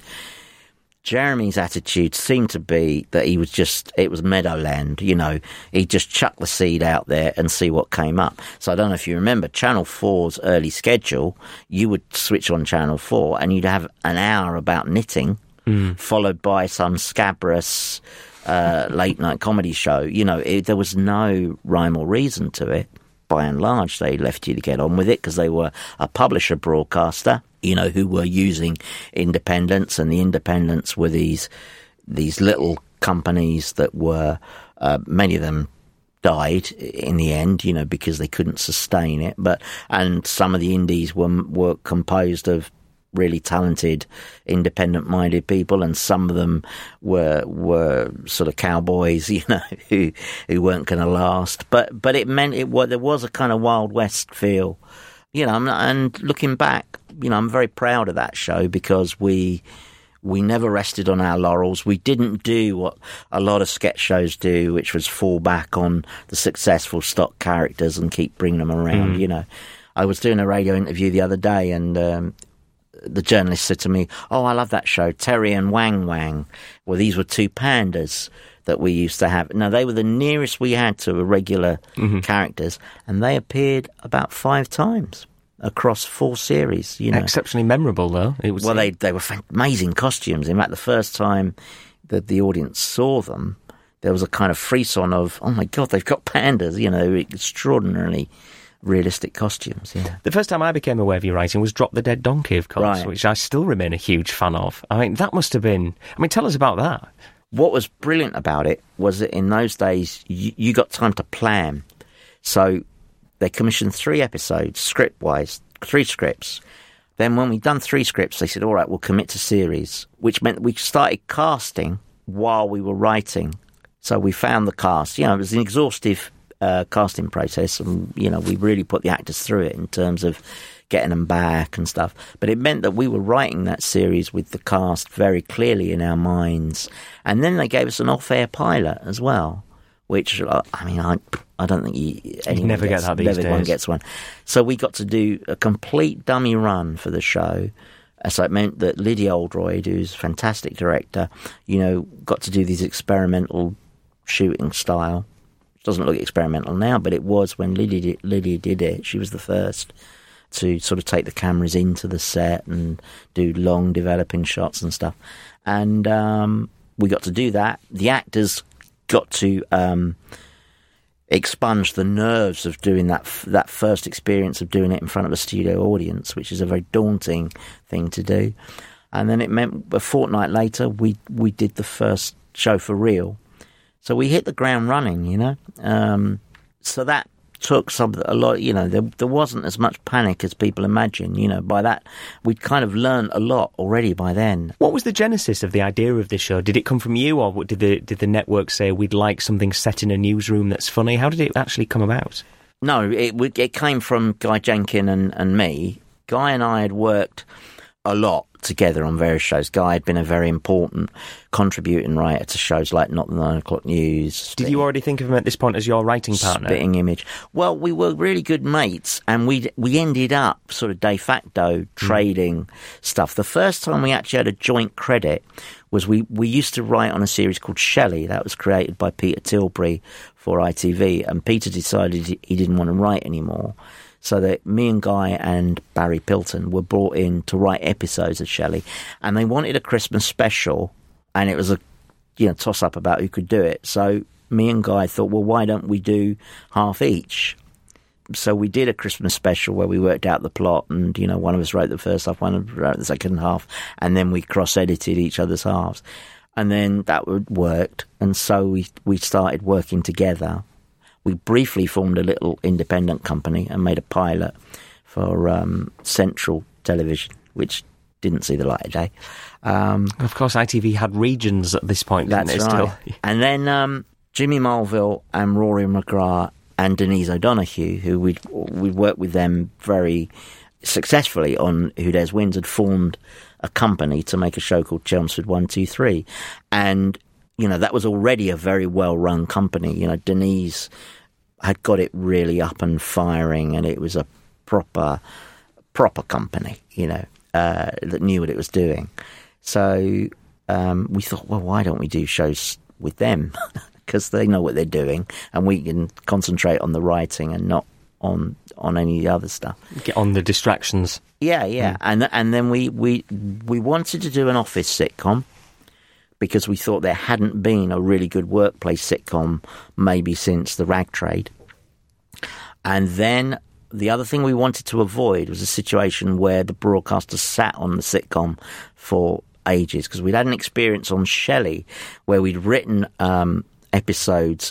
Jeremy's attitude seemed to be that he was just, it was Meadowland, you know, he'd just chuck the seed out there and see what came up. So I don't know if you remember Channel four's early schedule, you would switch on Channel four and you'd have an hour about knitting, mm. followed by some scabrous uh, late night comedy show. You know, it, there was no rhyme or reason to it. By and large, they left you to get on with it because they were a publisher broadcaster, you know, who were using independents, and the independents were these these little companies that were, uh, many of them died in the end, you know, because they couldn't sustain it. But and some of the indies were were composed of really talented, independent-minded people, and some of them were were sort of cowboys, you know, who who weren't going to last. But but it meant it was there was a kind of Wild West feel, you know. And looking back, you know, I'm very proud of that show because we we never rested on our laurels. We didn't do what a lot of sketch shows do, which was fall back on the successful stock characters and keep bringing them around. Mm. You know, I was doing a radio interview the other day, and Um, the journalist said to me, "Oh, I love that show, Terry and Wang Wang." Well, these were two pandas that we used to have. Now, they were the nearest we had to regular mm-hmm. characters, and they appeared about five times across four series. You know, exceptionally memorable, though. It was well, they they were amazing costumes. In fact, the first time that the audience saw them, there was a kind of frisson of, "Oh my God, they've got pandas!" You know, extraordinarily realistic costumes, yeah. The first time I became aware of your writing was Drop the Dead Donkey, of course, right. which I still remain a huge fan of. I mean, that must have been... I mean, tell us about that. What was brilliant about it was that in those days, you, you got time to plan. So they commissioned three episodes, script-wise, three scripts. Then when we'd done three scripts, they said, all right, we'll commit to series, which meant we started casting while we were writing. So we found the cast. You know, it was an exhaustive Uh, casting process, and you know, we really put the actors through it in terms of getting them back and stuff. But it meant that we were writing that series with the cast very clearly in our minds, and then they gave us an off-air pilot as well, which uh, I mean, I I don't think you, you never gets, get that these everyone days. gets one. So we got to do a complete dummy run for the show. So it meant that Lydia Oldroyd, who's a fantastic director, you know, got to do these experimental shooting style. Doesn't look experimental now, but it was when Lydia did, Lydia did it. She was the first to sort of take the cameras into the set and do long developing shots and stuff. And um, we got to do that. The actors got to um, expunge the nerves of doing that that first experience of doing it in front of a studio audience, which is a very daunting thing to do. And then it meant a fortnight later, we we did the first show for real. So we hit the ground running, you know. Um, so that took some a lot, you know. There, there wasn't as much panic as people imagine, you know. By that, we'd kind of learned a lot already by then. What was the genesis of the idea of this show? Did it come from you, or did the did the network say we'd like something set in a newsroom that's funny? How did it actually come about? No, it it came from Guy Jenkin and, and me. Guy and I had worked a lot together on various shows. Guy had been a very important contributing writer to shows like Not the Nine O'Clock News. Did you already think of him at this point as your writing partner? Spitting Image. Well, we were really good mates, and we we ended up sort of de facto trading mm. stuff. The first time we actually had a joint credit was we, we used to write on a series called Shelley. That was created by Peter Tilbury for I T V, and Peter decided he didn't want to write anymore. So that me and Guy and Barry Pilton were brought in to write episodes of Shelley, and they wanted a Christmas special, and it was a you know toss up about who could do it. So me and Guy thought, well, why don't we do half each? So we did a Christmas special where we worked out the plot, and you know one of us wrote the first half, one of us wrote the second half, and then we cross edited each other's halves, and then that worked, and so we we started working together. We briefly formed a little independent company and made a pilot for um, Central Television, which didn't see the light of day. Um, of course, I T V had regions at this point, didn't that's it? Right. Still? And then um, Jimmy Mulville and Rory McGrath and Denise O'Donoghue, who we'd, we'd worked with them very successfully on Who Dares Wins, had formed a company to make a show called Chelmsford one two three. And, you know, that was already a very well-run company. You know, Denise had got it really up and firing, and it was a proper, proper company, you know, uh, that knew what it was doing. So um, we thought, well, why don't we do shows with them? Because they know what they're doing, and we can concentrate on the writing and not on on any other stuff. Get on the distractions. Yeah, yeah. Mm. And and then we, we we wanted to do an office sitcom, because we thought there hadn't been a really good workplace sitcom maybe since The Rag Trade. And then the other thing we wanted to avoid was a situation where the broadcaster sat on the sitcom for ages, because we'd had an experience on Shelley where we'd written um, episodes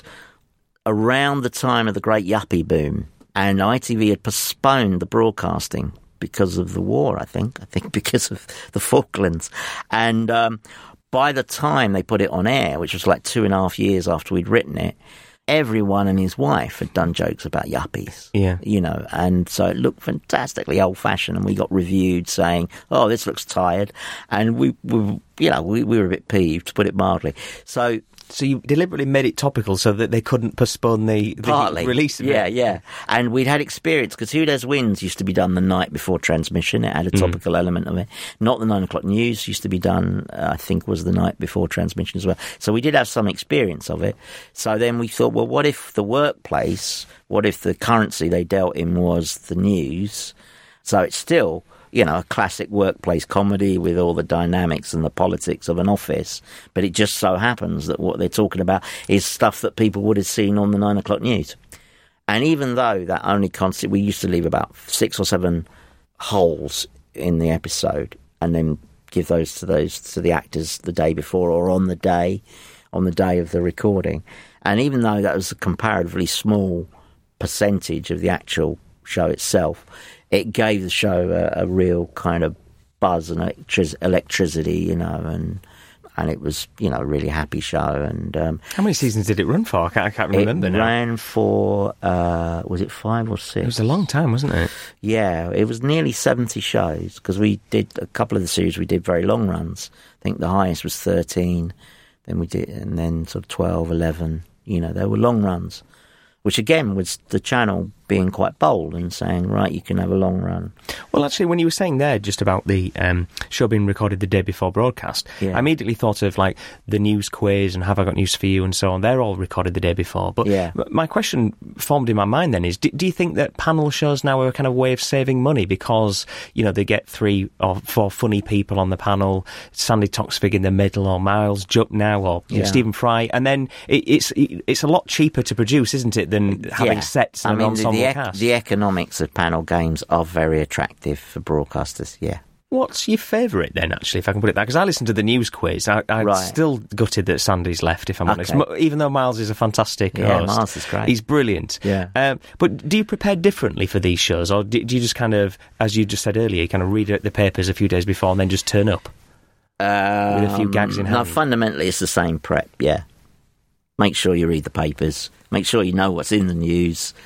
around the time of the Great Yuppie boom, and I T V had postponed the broadcasting because of the war, I think. I think because of the Falklands. And um, by the time they put it on air, which was like two and a half years after we'd written it, everyone and his wife had done jokes about yuppies. Yeah. You know, and so it looked fantastically old-fashioned, and we got reviewed saying, oh, this looks tired. And we, we you know, we, we were a bit peeved, to put it mildly. So... So you deliberately made it topical so that they couldn't postpone the, the Partly. release of yeah, it? Yeah, yeah. And we'd had experience, because Who Dares Wins used to be done the night before transmission. It had a topical mm. element of it. Not the Nine O'Clock News used to be done, uh, I think, was the night before transmission as well. So we did have some experience of it. So then we thought, well, what if the workplace, what if the currency they dealt in was the news? So it's still... you know, a classic workplace comedy with all the dynamics and the politics of an office. But it just so happens that what they're talking about is stuff that people would have seen on the Nine O'Clock News. And even though that only constant, we used to leave about six or seven holes in the episode and then give those to those to the actors the day before or on the day, on the day of the recording. And even though that was a comparatively small percentage of the actual show itself, it gave the show a, a real kind of buzz and electric- electricity, you know, and and it was, you know, a really happy show. And um, how many seasons did it run for? I can't, I can't remember it now. It ran for, uh, was it five or six? It was a long time, wasn't it? Yeah, it was nearly seventy shows, because we did a couple of the series, we did very long runs. I think the highest was thirteen, then we did, and then sort of twelve, eleven, you know, they were long runs. Which, again, was the channel being quite bold and saying, right, you can have a long run. Well, actually, when you were saying there just about the um, show being recorded the day before broadcast, yeah. I immediately thought of, like, the news quiz and Have I Got News for You and so on. They're all recorded the day before. But yeah. my question formed in my mind then is, do, do you think that panel shows now are a kind of way of saving money because, you know, they get three or four funny people on the panel, Sandy Toksvig in the middle, or Miles Jupp now, or you yeah. know, Stephen Fry, and then it, it's it, it's a lot cheaper to produce, isn't it, than having yeah. sets and I an mean, ensemble the, the, cast? The economics of panel games are very attractive for broadcasters, yeah. What's your favourite then, actually, if I can put it that? Because I listened to the news quiz. I, I'm right. still gutted that Sandy's left, if I'm okay. honest. Even though Miles is a fantastic yeah, host. Miles is great. He's brilliant. Yeah. Um, but do you prepare differently for these shows? Or do, do you just kind of, as you just said earlier, you kind of read the papers a few days before and then just turn up? Um, with a few gags in hand? No, fundamentally it's the same prep, yeah. Make sure you read the papers. Make sure you know what's in the news.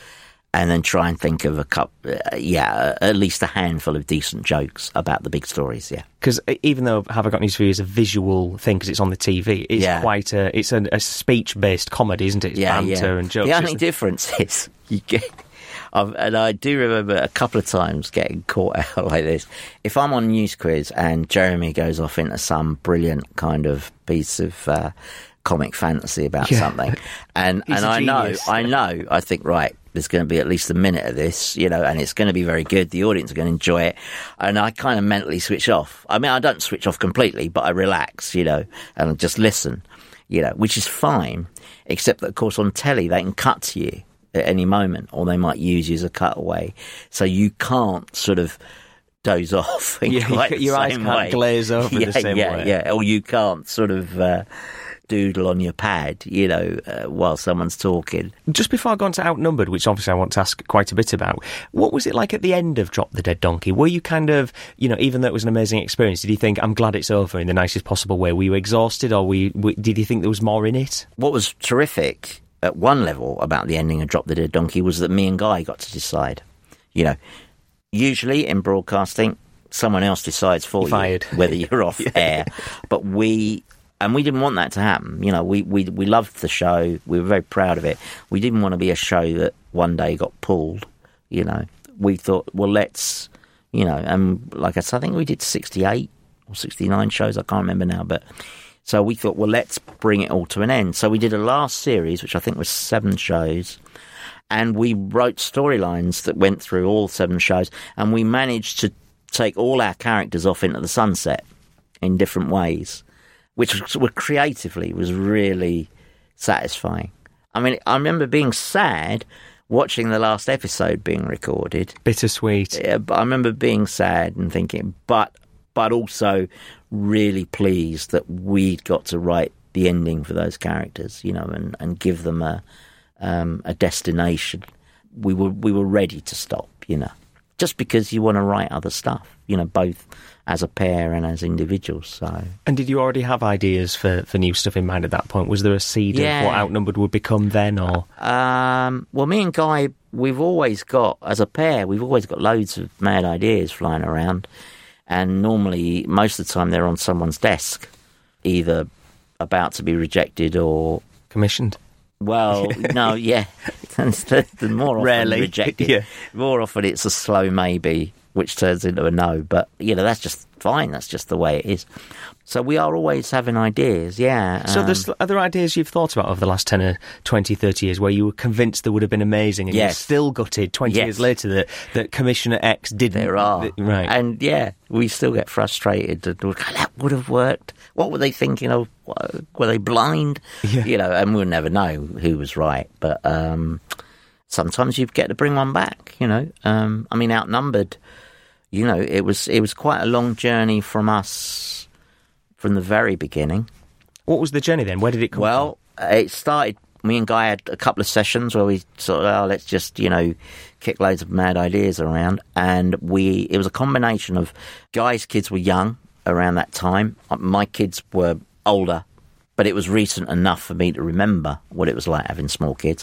and then try and think of a couple, uh, yeah, at least a handful of decent jokes about the big stories, yeah. Because even though Have I Got News For You is a visual thing because it's on the T V, it's Yeah. quite a, it's a, a speech-based comedy, isn't it? It's Yeah, banter yeah. and jokes. The only It's- difference is you get, I've, and I do remember a couple of times getting caught out like this. If I'm on News Quiz and Jeremy goes off into some brilliant kind of piece of uh, comic fantasy about Yeah. something, and He's and a I know, genius. I know, I think right. There's going to be at least a minute of this, you know, and it's going to be very good. The audience are going to enjoy it. And I kind of mentally switch off. I mean, I don't switch off completely, but I relax, you know, and just listen, you know, which is fine. Except that, of course, on telly, they can cut to you at any moment, or they might use you as a cutaway. So you can't sort of doze off in Yeah, quite the your eyes same can't way. glaze over yeah, the same yeah, way. Yeah, or you can't sort of uh, doodle on your pad, you know, uh, while someone's talking. Just before I go on to Outnumbered, which obviously I want to ask quite a bit about, what was it like at the end of Drop the Dead Donkey? Were you kind of, you know, even though it was an amazing experience, did you think, I'm glad it's over in the nicest possible way? Were you exhausted, or were you, were, did you think there was more in it? What was terrific at one level about the ending of Drop the Dead Donkey was that me and Guy got to decide. You know, usually in broadcasting, someone else decides for You're you fired. whether you're off Yeah. air. But we, and we didn't want that to happen. You know, we, we, we loved the show. We were very proud of it. We didn't want to be a show that one day got pulled, you know. We thought, well, let's, you know, and like I said, I think we did sixty-eight or sixty-nine shows. I can't remember now, but so we thought, well, let's bring it all to an end. So we did a last series, which I think was seven shows, and we wrote storylines that went through all seven shows, and we managed to take all our characters off into the sunset in different ways, which was, were creatively was really satisfying. I mean, I remember being sad watching the last episode being recorded. Bittersweet. Yeah, but I remember being sad and thinking, but but also really pleased that we'd got to write the ending for those characters, you know, and, and give them a um, a destination. We were we were ready to stop, you know, just because you want to write other stuff, you know, both as a pair and as individuals. So, And did you already have ideas for, for new stuff in mind at that point? Was there a seed Yeah. of what Outnumbered would become then, or...? um, well, me and Guy, we've always got, as a pair, we've always got loads of mad ideas flying around. And normally, most of the time, they're on someone's desk, either about to be rejected or... Commissioned? Well, no, yeah. the, the more often Rarely. rejected. Yeah. More often it's a slow maybe, which turns into a no. But, you know, that's just fine. That's just the way it is. So we are always having ideas, yeah. So um, there's other ideas you've thought about over the last ten or twenty, thirty years where you were convinced they would have been amazing, and you're Yes. still gutted twenty Yes. years later that, that Commissioner X didn't. There are. th- Right. And, yeah, we still get frustrated. That that would have worked. What were they thinking of? Were they blind? Yeah. You know, and we'll never know who was right. But um, sometimes you get to bring one back, you know. Um, I mean, Outnumbered, you know, it was it was quite a long journey from us from the very beginning. What was the journey then? Where did it come Well, uh, it started, me and Guy had a couple of sessions where we sort of, oh, let's just, you know, kick loads of mad ideas around. And we, it was a combination of, Guy's kids were young around that time. My kids were older, but it was recent enough for me to remember what it was like having small kids.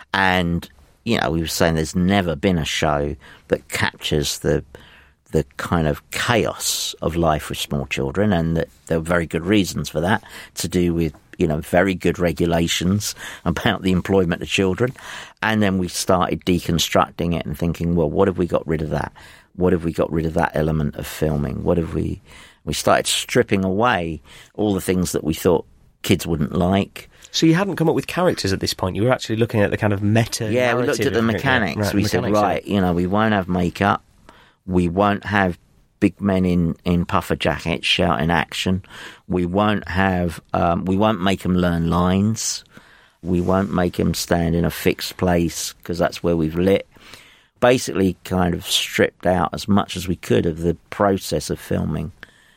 And, you know, we were saying there's never been a show that captures the the kind of chaos of life with small children, and that there were very good reasons for that, to do with, you know, very good regulations about the employment of children. And then we started deconstructing it and thinking, well, what have we got rid of that? What have we got rid of that element of filming? What have we... We started stripping away all the things that we thought kids wouldn't like. So you hadn't come up with characters at this point. You were actually looking at the kind of meta. Yeah, we looked narrative at the of it, yeah. mechanics. Right, we mechanics, said, yeah. right, you know, we won't have makeup. We won't have big men in, in puffer jackets shouting action. We won't have, um, we won't make them learn lines. We won't make them stand in a fixed place, because that's where we've lit. Basically kind of stripped out as much as we could of the process of filming.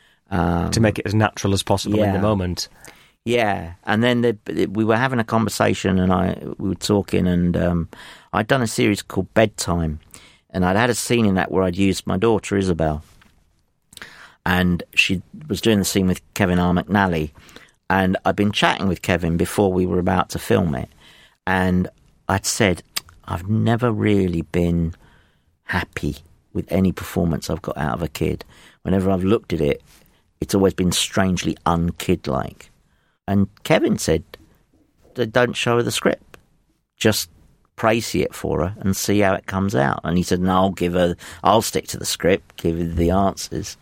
Um, To make it as natural as possible in yeah. the moment. Yeah, and then the, we were having a conversation, and I we were talking, and um, I'd done a series called Bedtime, and I'd had a scene in that where I'd used my daughter Isabel, and she was doing the scene with Kevin R. McNally, and I'd been chatting with Kevin before we were about to film it, and I'd said, I've never really been happy with any performance I've got out of a kid. Whenever I've looked at it, it's always been strangely un-kid-like. And Kevin said, don't show her the script. Just praise it for her and see how it comes out. And he said, no, I'll give her, I'll stick to the script, give her the answers.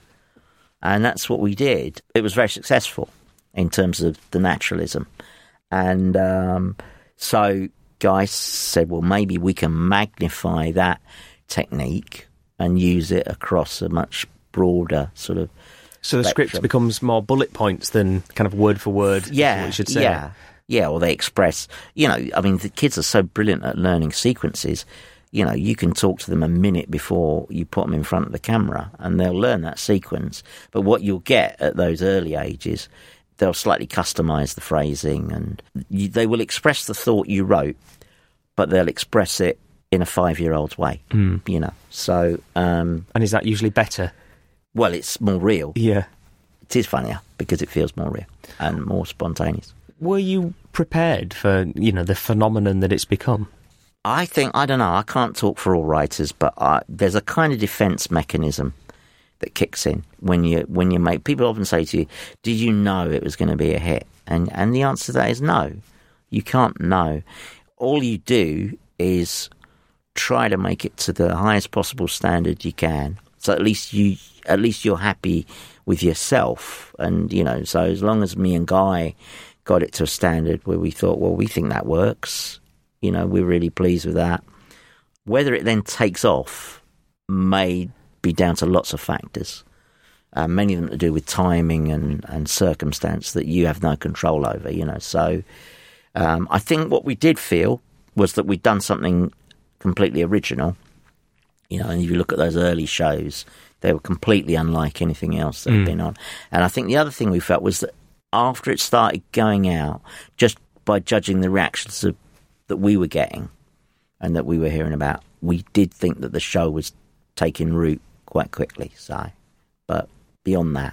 And that's what we did. It was very successful in terms of the naturalism. And um, so Guy said, well, maybe we can magnify that technique and use it across a much broader sort of So the spectrum. script becomes more bullet points than kind of word for word. Yeah, what you should say. yeah, yeah. Or they express, you know, I mean, the kids are so brilliant at learning sequences. You know, you can talk to them a minute before you put them in front of the camera and they'll learn that sequence. But what you'll get at those early ages, they'll slightly customise the phrasing and you, they will express the thought you wrote, but they'll express it in a five-year-old's way, mm. you know. So, um, and is that usually better? Well, it's more real. Yeah. It is funnier because it feels more real and more spontaneous. Were you prepared for, you know, the phenomenon that it's become? I think, I don't know, I can't talk for all writers, but I, there's a kind of defence mechanism that kicks in when you when you make... People often say to you, did you know it was going to be a hit? And and the answer to that is no. You can't know. All you do is try to make it to the highest possible standard you can. So at least you at least you're happy with yourself. And, you know, so as long as me and Guy got it to a standard where we thought, well, we think that works, you know, we're really pleased with that. Whether it then takes off may be down to lots of factors, uh, many of them to do with timing and, and circumstance that you have no control over, you know. So um, I think what we did feel was that we'd done something completely original, you know, and if you look at those early shows, they were completely unlike anything else that had mm. been on. And I think the other thing we felt was that after it started going out, just by judging the reactions of, that we were getting and that we were hearing about, we did think that the show was taking root quite quickly. So, but beyond that,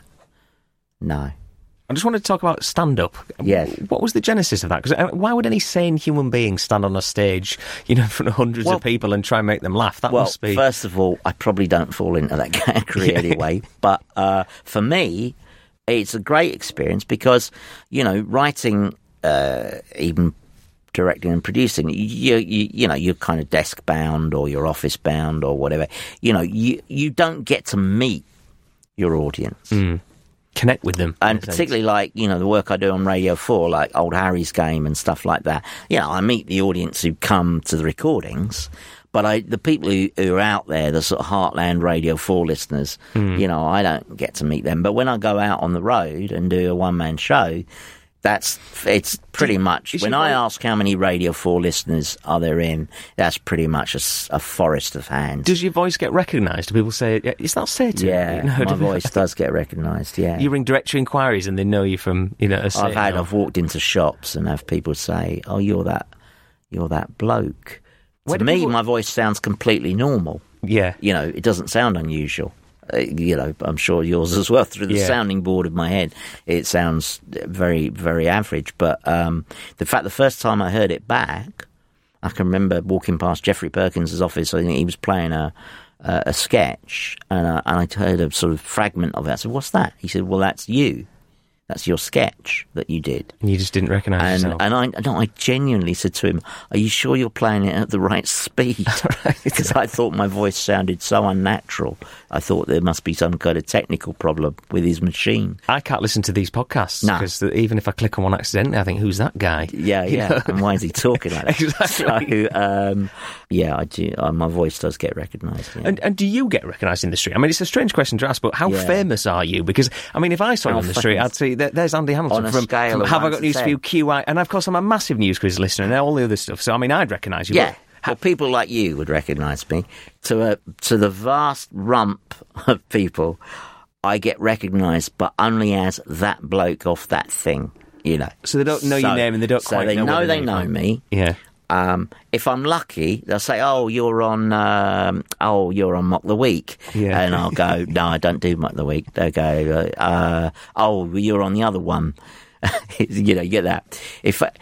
no. I just wanted to talk about stand-up. Yes. What was the genesis of that? Because why would any sane human being stand on a stage, you know, in front of hundreds well, of people and try and make them laugh? That well, must be... first of all, I probably don't fall into that category yeah. anyway. But uh, for me, it's a great experience because, you know, writing, uh, even directing and producing, you, you you know, you're kind of desk-bound or you're office-bound or whatever. You know, you, you don't get to meet your audience. Mm. Connect with them. And particularly like, you know, the work I do on Radio four, like Old Harry's Game and stuff like that. You know, I meet the audience who come to the recordings, but I, the people who, who are out there, the sort of Heartland Radio four listeners, mm. you know, I don't get to meet them. But when I go out on the road and do a one-man show, that's, it's pretty much, Is when I voice... ask how many Radio four listeners are there in, that's pretty much a, a forest of hands. Does your voice get recognised? Do people say, is that Satan? Yeah, you know, my voice does get recognised, yeah. You ring directory inquiries and they know you from, you know, a Satan. I've had, I've walked into shops and have people say, oh, you're that, you're that bloke. Where to me, people... my voice sounds completely normal. Yeah. You know, it doesn't sound unusual. Uh, you know, I'm sure yours as well. Through the yeah. sounding board of my head, it sounds very, very average. But um, the fact, the first time I heard it back, I can remember walking past Jeffrey Perkins' office. I think he was playing a a, a sketch, and, uh, and I heard a sort of fragment of it. I said, "What's that?" He said, "Well, that's you. That's your sketch that you did." And you just didn't recognise and, yourself. And I, no, I genuinely said to him, "Are you sure you're playing it at the right speed?" Because I thought my voice sounded so unnatural. I thought there must be some kind of technical problem with his machine. I can't listen to these podcasts no. because even if I click on one accidentally, I think, who's that guy? Yeah, yeah. know? And why is he talking like that? Exactly. So, um, yeah, I do. Uh, my voice does get recognised. Yeah. And, and do you get recognised in the street? I mean, it's a strange question to ask, but how yeah. famous are you? Because, I mean, if I saw you on the street, I'd say, there, there's Andy Hamilton. On a from, scale from of Have I one Got to News for ten. You, Q I, and of course I'm a massive News Quiz listener and all the other stuff, so I mean I'd recognise you. Yeah, well, people like you would recognise me. To a, to the vast rump of people, I get recognised, but only as that bloke off that thing, you know. So they don't know so, your name and they don't so quite they know know they name know from. me. Yeah. Um, if I'm lucky, they'll say, "Oh, you're on. Um, oh, you're on Mock the Week," yeah. and I'll go, "No, I don't do Mock the Week." They'll go, uh, "Oh, you're on the other one." You know, you get that. If I,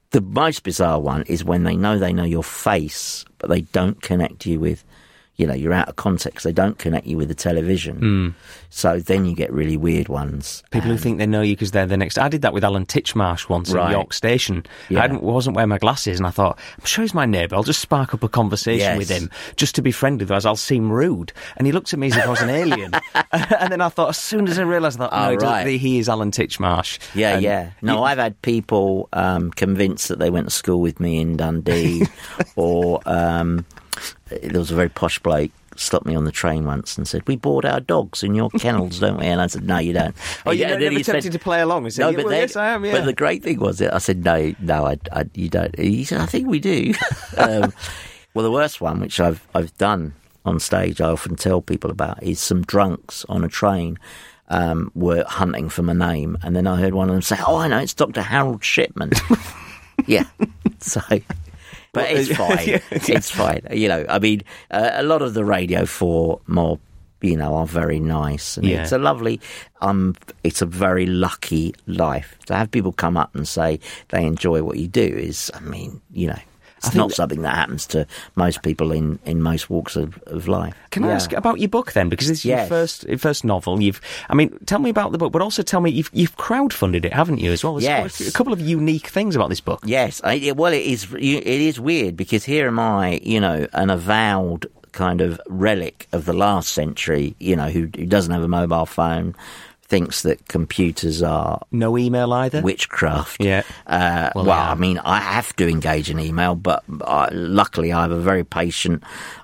The most bizarre one is when they know they know your face, but they don't connect you with, you know, you're out of context. They don't connect you with the television. Mm. So then you get really weird ones. People um, who think they know you because they're the next... I did that with Alan Titchmarsh once Right. in York Station. Yeah. I hadn't, wasn't wearing my glasses, and I thought, I'm sure he's my neighbour. I'll just spark up a conversation Yes. with him just to be friendly, otherwise I'll seem rude. And he looked at me as if I was an alien. And then I thought, as soon as I realised, I thought, Oh, no, he doesn't- right. he is Alan Titchmarsh. Yeah, And yeah. No, you- I've had people um, convinced that they went to school with me in Dundee, or um, there was a very posh bloke stopped me on the train once and said, "We board our dogs in your kennels, don't we?" And I said, "No, you don't." Oh, And you're then never he tempted said- to play along and say, No, yeah, but well, then- yes, I am, yeah. But the great thing was that I said, "No, no, I, I, you don't." He said, "I think we do." um, well, the worst one, which I've I've done on stage, I often tell people about, is some drunks on a train um, were hunting for my name, and then I heard one of them say, "Oh, I know, it's Doctor Harold Shipman." Yeah, so. But it's fine. Yeah, yeah. It's fine. You know, I mean, uh, a lot of the Radio four mob, you know, are very nice. And Yeah. it's a lovely, um, it's a very lucky life. To have people come up and say they enjoy what you do is, I mean, you know, it's think not that- something that happens to most people in, in most walks of, of life. Can I Yeah. ask about your book then? Because this is your Yes. first your first novel. You've, I mean, tell me about the book, but also tell me you've you've crowdfunded it, haven't you? As well. There's Yes. quite a couple of unique things about this book. Yes, I, it- well, it is. you- It is weird because here am I, you know, an avowed kind of relic of the last century. You know, who, who doesn't have a mobile phone, thinks that computers are No email either. witchcraft. Yeah. Uh, Well, well, yeah. I mean, I have to engage in email, but I, luckily I have a very patient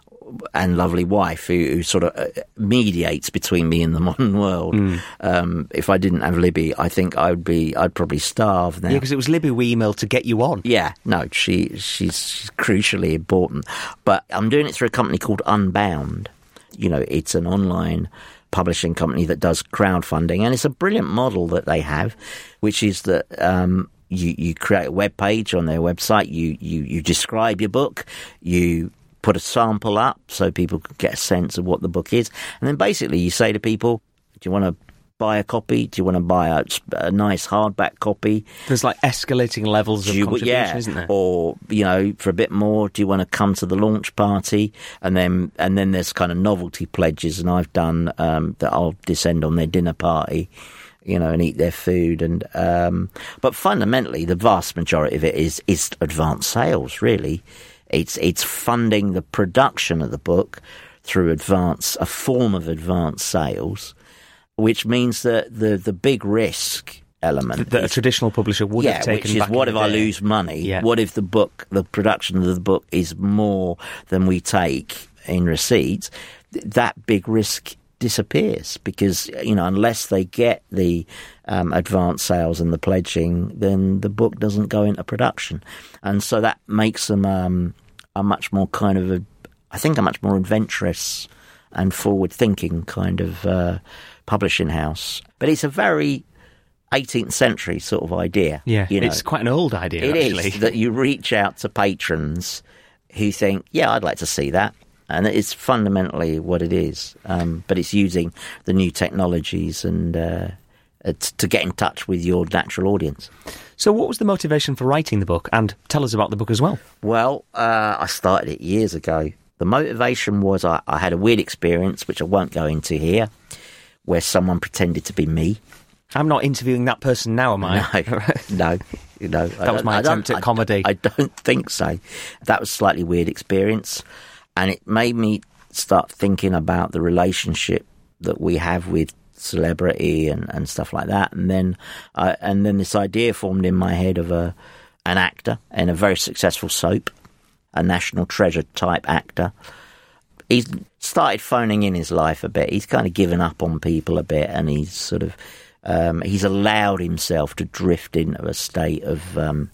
and lovely wife who, who sort of uh, mediates between me and the modern world. Hmm. Um, if I didn't have Libby, I think I would be, I'd probably starve now. Yeah, because it was Libby we emailed to get you on. Yeah, no, she she's, she's crucially important. But I'm doing it through a company called Unbound. You know, it's an online publishing company that does crowdfunding, and it's a brilliant model that they have, which is that um, you you create a web page on their website, you you you describe your book, you put a sample up so people can get a sense of what the book is, and then basically you say to people, do you want to buy a copy? Do you want to buy a, a nice hardback copy? There's like escalating levels of Do you- contribution, yeah, isn't there? Or, you know, for a bit more, do you want to come to the launch party? And then and then there's kind of novelty pledges, and I've done um, that I'll descend on their dinner party, you know, and eat their food. And um, but fundamentally, the vast majority of it is is advanced sales, really. It's it's funding the production of the book through advance, a form of advanced sales, which means that the, the big risk element That a is- traditional publisher would yeah, have taken which is back what in if the I day. lose money? Yeah. What if the book, the production of the book is more than we take in receipts? Th- That big risk disappears because, you know, unless they get the um, advanced sales and the pledging, then the book doesn't go into production. And so that makes them um, a much more kind of, a, I think, a much more adventurous and forward-thinking kind of uh, publishing house. But it's a very eighteenth century sort of idea. Yeah, you know. it's quite an old idea, It actually. is that you reach out to patrons who think, yeah, I'd like to see that. And it's fundamentally what it is. Um, but it's using the new technologies and uh, it's to get in touch with your natural audience. So what was the motivation for writing the book? And tell us about the book as well. Well, uh, I started it years ago. The motivation was I, I had a weird experience, which I won't go into here, where someone pretended to be me. I'm not interviewing that person now, am I? No, no, no. That was my attempt at comedy. I, I don't think so. That was a slightly weird experience, and it made me start thinking about the relationship that we have with celebrity and, and stuff like that. And then, uh, and then this idea formed in my head of a an actor in a very successful soap, a national treasure type actor. He's started phoning in his life a bit. He's kind of given up on people a bit, and he's sort of um, he's allowed himself to drift into a state of um,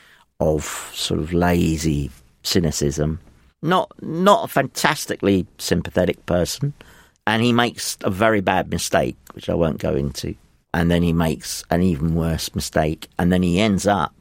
of sort of lazy cynicism. Not not a fantastically sympathetic person, and he makes a very bad mistake, which I won't go into. And then he makes an even worse mistake, and then he ends up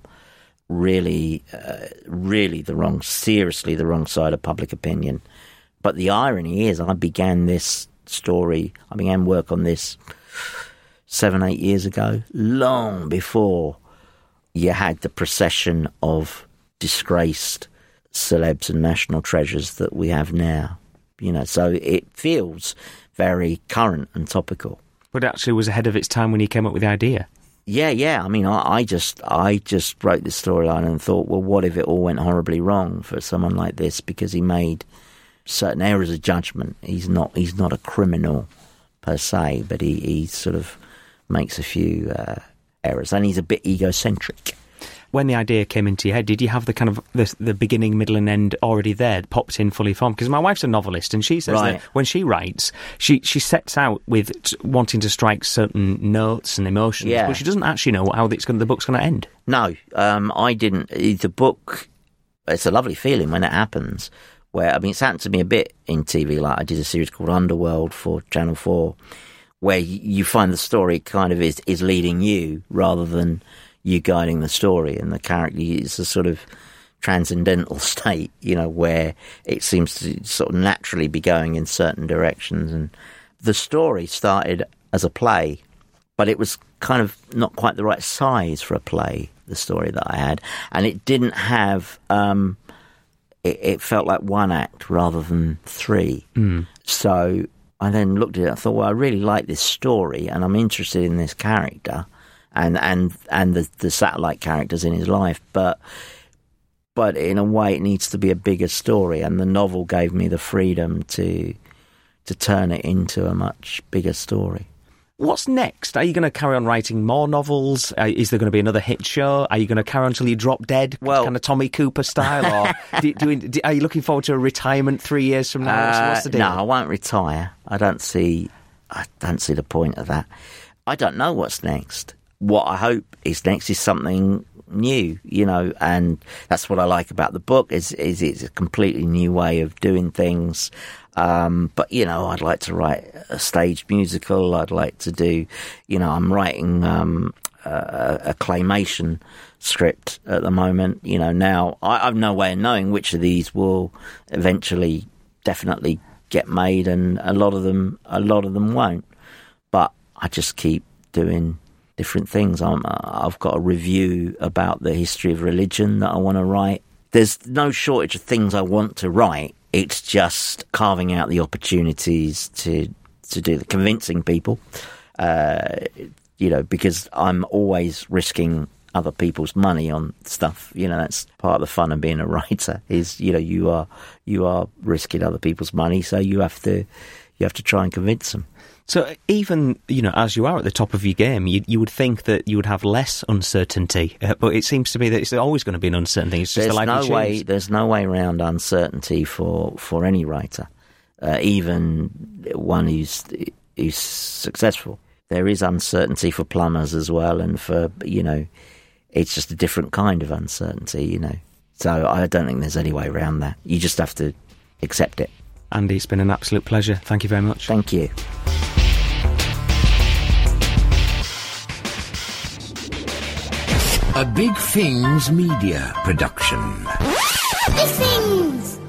really, uh, really the wrong, seriously the wrong side of public opinion. But the irony is, I began this story, I began work on this seven, eight years ago, long before you had the procession of disgraced celebs and national treasures that we have now. You know, so it feels very current and topical. But actually was ahead of its time when he came up with the idea. Yeah, yeah. I mean, I, I just I just wrote this storyline and thought, well, what if it all went horribly wrong for someone like this because he made certain errors of judgment. He's not he's not a criminal per se, but he, he sort of makes a few uh, errors, and he's a bit egocentric. When the idea came into your head, did you have the kind of the, the beginning, middle and end already there, popped in fully formed? Because my wife's a novelist, and she says right. that when she writes, she, she sets out with t- wanting to strike certain notes and emotions, yeah. but she doesn't actually know how it's gonna, the book's going to end. No, um, I didn't. The book, it's a lovely feeling when it happens, where, I mean, it's happened to me a bit in T V, like I did a series called Underworld for Channel four, where you find the story kind of is, is leading you rather than you guiding the story, and the character is a sort of transcendental state, you know, where it seems to sort of naturally be going in certain directions. And the story started as a play, but it was kind of not quite the right size for a play, the story that I had, and it didn't have um it, it felt like one act rather than three. Mm. So I then looked at it, I thought, well, I really like this story and I'm interested in this character and and and the, the satellite characters in his life, but but in a way it needs to be a bigger story, and the novel gave me the freedom to to turn it into a much bigger story. What's next? Are you going to carry on writing more novels? Uh, is there going to be another hit show? Are you going to carry on until you drop dead, well, kind of Tommy Cooper style? Or do, do, do, are you looking forward to a retirement three years from now? Uh, What's the deal? No, I won't retire. I don't see. I don't see the point of that. I don't know what's next. What I hope is next is something new, you know, and that's what I like about the book. Is is it's a completely new way of doing things. Um, but, you know, I'd like to write a stage musical. I'd like to do, you know, I'm writing um, a, a claymation script at the moment. You know, now I, I've no way of knowing which of these will eventually definitely get made, and a lot of them, a lot of them won't. But I just keep doing different things. I'm, I've got a review about the history of religion that I want to write. There's no shortage of things I want to write. It's just carving out the opportunities to to do the convincing people, uh, you know, because I'm always risking other people's money on stuff. You know, that's part of the fun of being a writer. Is, you know, you are you are risking other people's money, so you have to you have to try and convince them. So even, you know, as you are at the top of your game, you, you would think that you would have less uncertainty, uh, but it seems to be that it's always going to be an uncertain thing. It's just there's the life no you way. choose. There's no way around uncertainty for, for any writer, uh, even one who's who's successful. There is uncertainty for plumbers as well, and for, you know, it's just a different kind of uncertainty, you know. So I don't think there's any way around that. You just have to accept it. Andy, it's been an absolute pleasure. Thank you very much. Thank you. A Big Things Media production. Big Things!